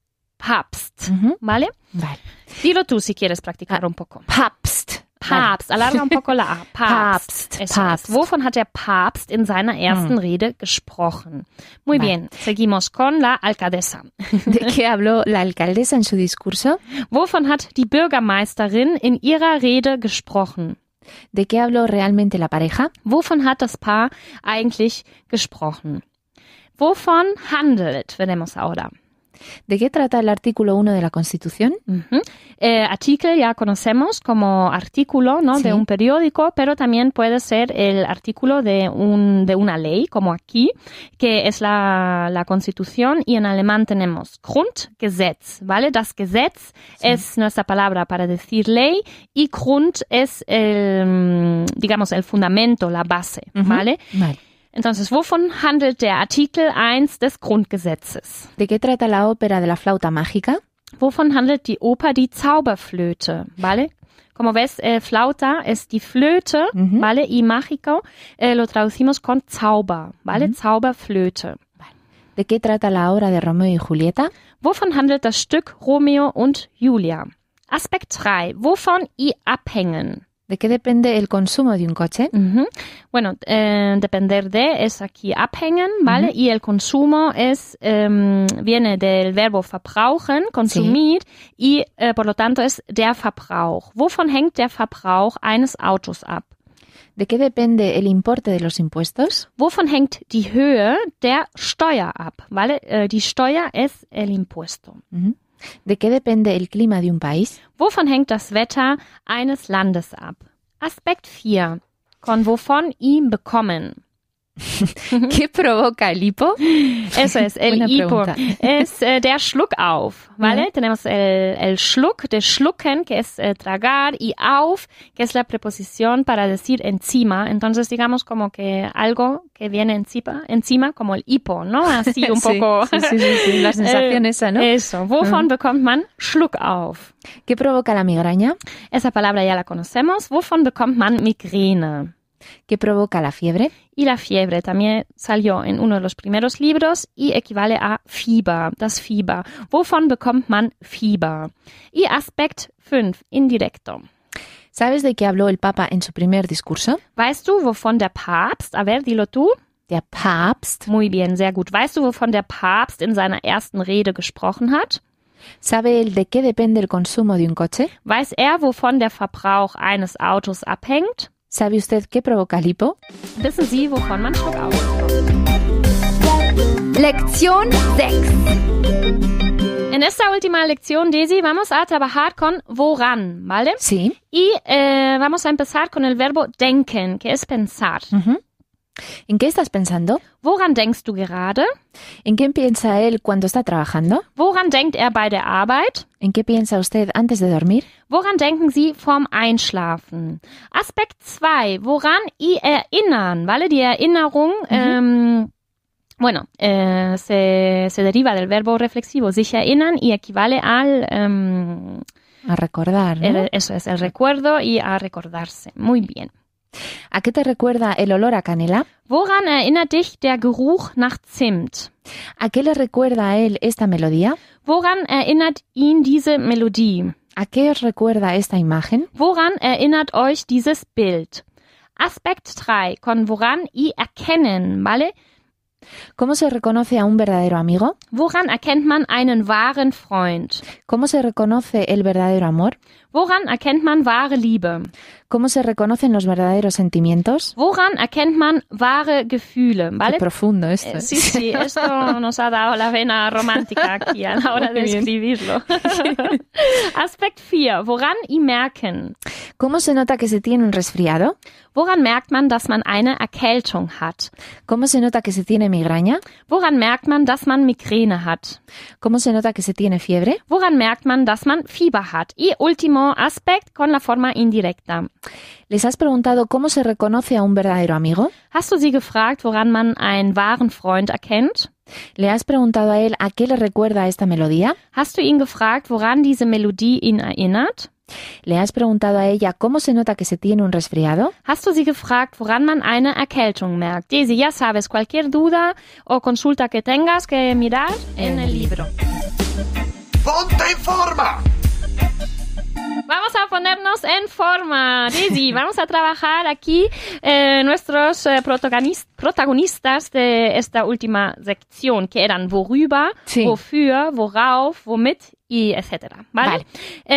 Papst, Ujú. ¿vale? Vale. Dilo tú si quieres practicar un poco. Papst. Papst, alarga un poco la A. Papst, Eso Papst. es. Wovon hat der Papst in seiner ersten Rede gesprochen? Muy bien, seguimos con la alcaldesa. ¿De qué habló la alcaldesa en su discurso? Wovon hat die Bürgermeisterin in ihrer Rede gesprochen? ¿De qué habló realmente la pareja? Wovon hat das Paar eigentlich gesprochen? Wovon handelt, veremos ahora. ¿De qué trata el artículo 1 de la Constitución? Ujú. Artículo ya conocemos como artículo, ¿no? Sí. De un periódico, pero también puede ser el artículo de una ley, como aquí, que es la Constitución, y en alemán tenemos Grundgesetz, ¿vale? Das Gesetz es nuestra palabra para decir ley y Grund es digamos, el fundamento, la base, ¿vale? Vale. Entonces, wovon handelt der Artikel 1 des Grundgesetzes? ¿De qué trata la ópera de la flauta mágica? Wovon handelt die Oper Die Zauberflöte, ¿vale? Como ves, flauta es die Flöte, ¿vale? Y mágico lo traducimos con Zauber, ¿vale? Zauberflöte. ¿De qué trata la obra de Romeo y Julieta? Wovon handelt das Stück Romeo und Julia? Aspekt 3. Wovon y abhängen? ¿De qué depende el consumo de un coche? Ujú. Bueno, depender de es aquí abhängen, ¿vale? Y el consumo es, viene del verbo verbrauchen, consumir, y por lo tanto es der Verbrauch. Wovon hängt der Verbrauch eines Autos ab? ¿De qué depende el importe de los impuestos? Wovon hängt die Höhe der Steuer ab? ¿Vale? Die Steuer es el impuesto. ¿De qué depende el clima de un país? Wovon hängt das Wetter eines Landes ab? Aspekt 4. Con wovon y bekommen. ¿Qué provoca el hipo? Eso es, el Buena hipo. pregunta. Es der Schluckauf, ¿vale? Tenemos el Schluck, de schlucken, que es tragar, y auf, que es la preposición para decir encima. Entonces, digamos como que algo que viene encima como el hipo, ¿no? Así un Sí, poco. sí. La sensación esa, ¿no? Eso. Wovon bekommt man Schluckauf? ¿Qué provoca la migraña? Esa palabra ya la conocemos. Wovon bekommt man Migräne? ¿Qué provoca la fiebre? Y la fiebre también salió en uno de los primeros libros y equivale a Fieber, das Fieber. Wovon bekommt man Fieber? Y Aspekt 5, indirecto. ¿Sabes de qué habló el Papa en su primer discurso? Weißt du, wovon der Papst, a ver, dilo tú. Der Papst. Muy bien, sehr gut. Weißt du, wovon der Papst in seiner ersten Rede gesprochen hat? ¿Sabe él de qué depende el consumo de un coche? Weiß er, wovon der Verbrauch eines Autos abhängt? ¿Sabe usted qué provoca el hipo? Wissen Sie, wovon man Schluckauf bekommt? Lección 6. En esta última lección, Daisy, vamos a trabajar con woran, ¿vale? Sí. Y vamos a empezar con el verbo denken, que es pensar. ¿En qué estás pensando? Woran denkst du gerade? ¿En qué piensa él cuando está trabajando? Woran denkt er bei der Arbeit? ¿En qué piensa usted antes de dormir? Woran denken Sie vorm Einschlafen? Aspekt 2. Woran y erinnern, ¿vale? Die Erinnerung, se deriva del verbo reflexivo sich erinnern y equivale al... A recordar, ¿no? eso es, el recuerdo y a recordarse. Muy bien. ¿A qué te recuerda el olor a canela? Woran erinnert dich der Geruch nach Zimt? ¿A qué le recuerda a él esta melodía? Woran erinnert ihn diese Melodie? ¿A qué os recuerda esta imagen? Woran erinnert euch dieses Bild? Aspekt 3. Con woran y erkennen, ¿vale? ¿Cómo se reconoce a un verdadero amigo? Woran erkennt man einen wahren Freund? ¿Cómo se reconoce el verdadero amor? Woran erkennt man wahre Liebe? ¿Cómo se reconocen los verdaderos sentimientos? Woran erkennt man wahre Gefühle? ¿Vale? Qué profundo esto. Sí, esto nos ha dado la vena romántica aquí a la hora de escribirlo. Aspekt 4. Woran y merken? ¿Cómo se nota que se tiene un resfriado? Woran merkt man, dass man eine Erkältung hat? ¿Cómo se nota que se tiene migraña? Woran merkt man, dass man Migräne hat? ¿Cómo se nota que se tiene fiebre? Woran merkt man, dass man Fieber hat? Y último aspect con la forma indirecta. ¿Les has preguntado cómo se reconoce a un verdadero amigo? Hast du sie gefragt, woran man einen wahren Freund erkennt? ¿Le has preguntado a él a qué le recuerda esta melodía? Hast du ihn gefragt, woran diese Melodie ihn erinnert? ¿Le has preguntado a ella cómo se nota que se tiene un resfriado? Hast du sie gefragt, woran man eine Erkältung merkt? Daisy, ya sabes, cualquier duda o consulta que tengas que mirar en el libro. Ponte en forma. Vamos a ponernos en forma. Daisy, vamos a trabajar aquí nuestros protagonistas de esta última sección, que eran worüber, Sí. wofür, worauf, womit y etcétera. ¿Vale?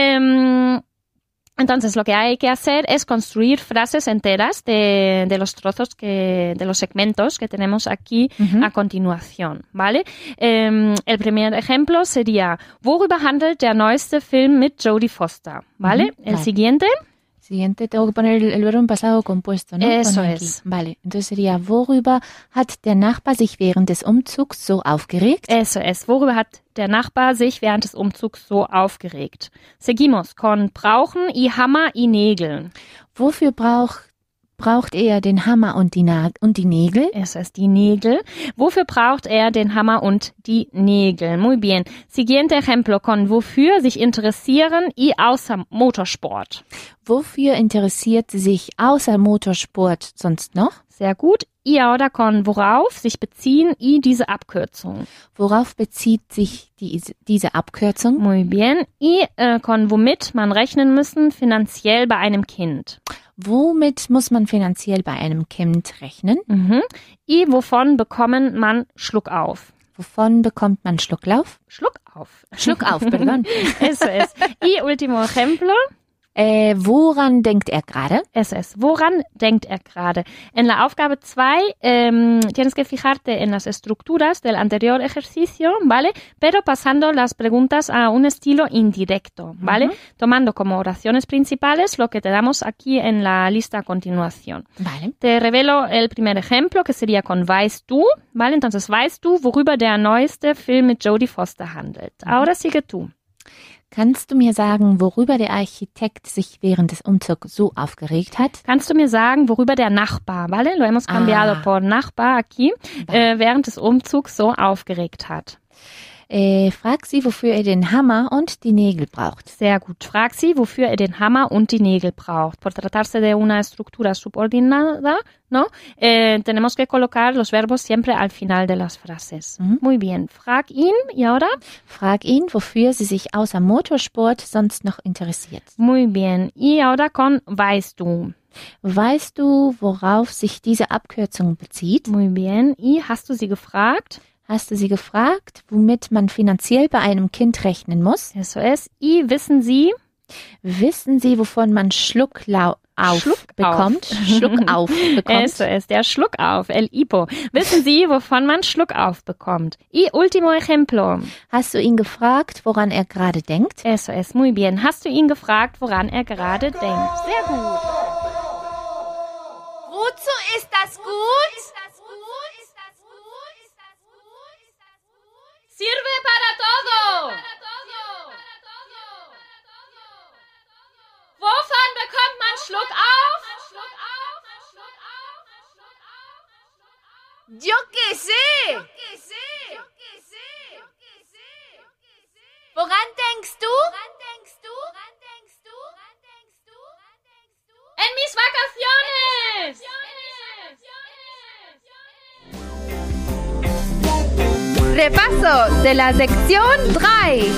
Entonces, lo que hay que hacer es construir frases enteras de los trozos de los segmentos que tenemos aquí a continuación, ¿vale? El primer ejemplo sería, worüber handelt der neueste Film mit Jodie Foster, ¿vale? El Vale. siguiente, Siguiente, tengo que poner el verbo en pasado compuesto, ¿no? Eso Pone aquí. es. Vale, entonces sería, worüber hat der Nachbar sich während des Umzugs so aufgeregt? eso es, worüber hat der Nachbar sich während des Umzugs so aufgeregt? Seguimos con brauchen y Hammer y Nägel. Wofür braucht er den Hammer und die Nägel? Eso es, die Nägel. Wofür braucht er den Hammer und die Nägel? Muy bien. Siguiente ejemplo con wofür sich interessieren y außer Motorsport. Wofür interessiert sie sich außer Motorsport sonst noch? Sehr gut. Y ahora con worauf sich beziehen y diese Abkürzung. Worauf bezieht sich diese Abkürzung? Muy bien. Y con womit man rechnen müssen finanziell bei einem Kind. Womit muss man finanziell bei einem Kind rechnen? Y wovon bekommen man Schluck auf. Wovon bekommt man Schluckauf? Schluck auf. Schluck auf, perdón. Eso es. Y último ejemplo. Woran denkt er gerade? Eso es. Woran denkt er gerade? En la Aufgabe 2 tienes que fijarte en las estructuras del anterior ejercicio, ¿vale? Pero pasando las preguntas a un estilo indirecto, ¿vale? Tomando como oraciones principales lo que te damos aquí en la lista a continuación. Vale. Te revelo el primer ejemplo, que sería con weißt du, ¿vale? Entonces, weißt du, worüber der neueste Film mit Jodie Foster handelt? Ahora sigue tú. Kannst du mir sagen, worüber der Architekt sich während des Umzugs so aufgeregt hat? Kannst du mir sagen, worüber der Nachbar, ¿vale? Lo hemos cambiado por Nachbar aquí, während des Umzugs so aufgeregt hat. Frag sie, wofür er den Hammer und die Nägel braucht. Sehr gut. Frag sie, wofür er den Hammer und die Nägel braucht. Por tratarse de una estructura subordinada, ¿no? Tenemos que colocar los verbos siempre al final de las frases. Muy bien. Frag ihn, ¿y ahora? Frag ihn, wofür sie sich außer Motorsport sonst noch interessiert. Muy bien. Y ahora con weißt du. Weißt du, worauf sich diese Abkürzung bezieht? Muy bien. Y hast du sie gefragt? Hast du sie gefragt, womit man finanziell bei einem Kind rechnen muss? Eso es. Y wissen Sie? Wissen Sie, wovon man Schluckauf bekommt? Eso es, der Schluckauf, el hipo. Wissen Sie, wovon man Schluckauf bekommt? Y último ejemplo. Hast du ihn gefragt, woran er gerade denkt? Eso es, muy bien. Hast du ihn gefragt, woran er gerade denkt? Sehr gut. Wozu ist das gut? Sirve para todo. Wovon bekommt man Schluckauf? Yo qué sé. Woran denkst du? En mis vacaciones. Repaso de la sección 3.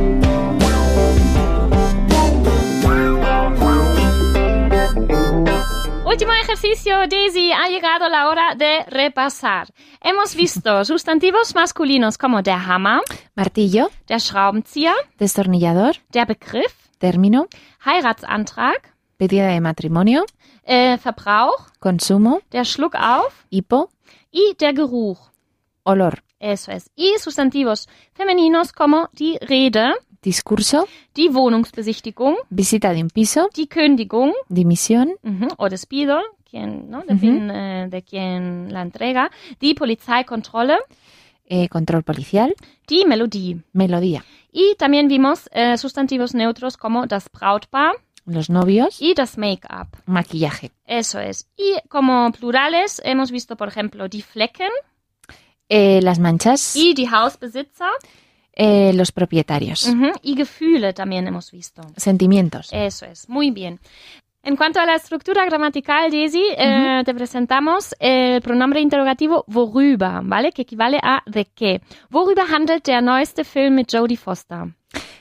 Último ejercicio, Daisy, ha llegado la hora de repasar. Hemos visto sustantivos masculinos como der Hammer, Martillo, der Schraubenzieher, destornillador, der Begriff, término, Heiratsantrag, pedida de matrimonio, Verbrauch, consumo, der Schluckauf hipo, y der Geruch. olor, Eso es. Y sustantivos femeninos como die Rede, discurso, die Wohnungsbesichtigung, visita de un piso, die Kündigung, dimisión, o despido, quien, ¿no? De fin de quien la entrega, die Polizeikontrolle, control policial, die Melodie. melodía, Y también vimos sustantivos neutros como das Brautpaar los novios, y das Make-up. maquillaje, Eso es. Y como plurales hemos visto, por ejemplo, die Flecken las manchas, y die Hausbesitzer. los propietarios, Y Gefühle también hemos visto. sentimientos. Eso es, muy bien. En cuanto a la estructura gramatical, Daisy, te presentamos el pronombre interrogativo worüber, ¿vale? Que equivale a ¿de qué? Worüber handelt der neueste Film mit Jodie Foster?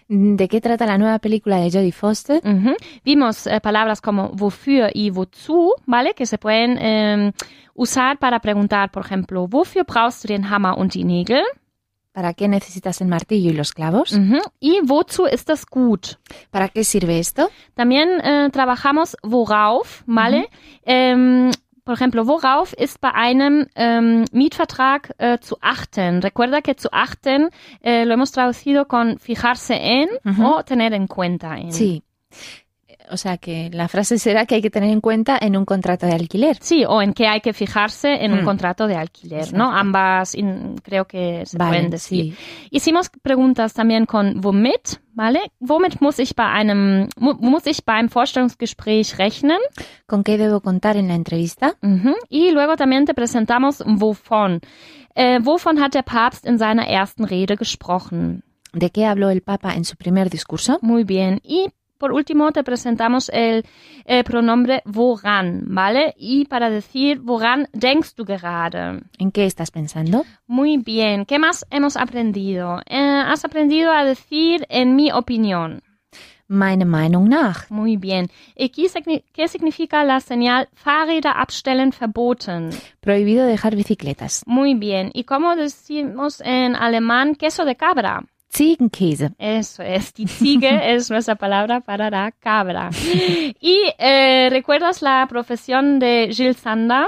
¿De qué trata la nueva película de Jodie Foster? Vimos palabras como wofür y wozu, ¿vale? Que se pueden usar para preguntar, por ejemplo, wofür brauchst du den Hammer und die Nägel? ¿Para qué necesitas el martillo y los clavos? Y wozu ist das gut? ¿Para qué sirve esto? También trabajamos worauf, ¿vale? Por ejemplo, worauf ist bei einem Mietvertrag zu achten? Recuerda que zu achten lo hemos traducido con fijarse en o tener en cuenta en. Sí. O sea que la frase será que hay que tener en cuenta en un contrato de alquiler. Sí, o en que hay que fijarse en un contrato de alquiler, Exacto. ¿no? Ambas creo que se pueden decir. Sí. Hicimos preguntas también con womit, ¿vale? Womit muss ich beim Vorstellungsgespräch rechnen? ¿Con qué debo contar en la entrevista? Y luego también te presentamos wovon. Wovon hat der Papst in seiner ersten Rede gesprochen? ¿De qué habló el Papa en su primer discurso? Muy bien. Y por último te presentamos el pronombre woran, ¿vale? Y para decir woran denkst du gerade. ¿En qué estás pensando? Muy bien. ¿Qué más hemos aprendido? Has aprendido a decir en mi opinión. Meine Meinung nach. Muy bien. ¿Y qué significa la señal Fahrräder abstellen verboten? Prohibido dejar bicicletas. Muy bien. ¿Y cómo decimos en alemán queso de cabra? Ziegenkäse. Eso es, die Ziege es nuestra palabra para la cabra. ¿Y recuerdas la profesión de Jill Sander?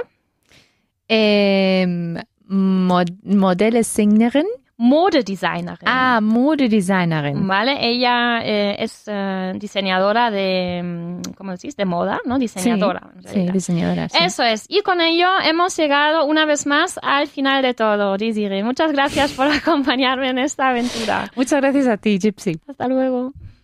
Modellesignerin. Modedesignerin. Ah, Modedesignerin. Vale, ella es diseñadora de, ¿cómo decís? De moda, ¿no? Diseñadora. Sí, diseñadora. Sí. Eso es. Y con ello hemos llegado una vez más al final de todo, Desiree. Muchas gracias por acompañarme en esta aventura. Muchas gracias a ti, Gypsy. Hasta luego.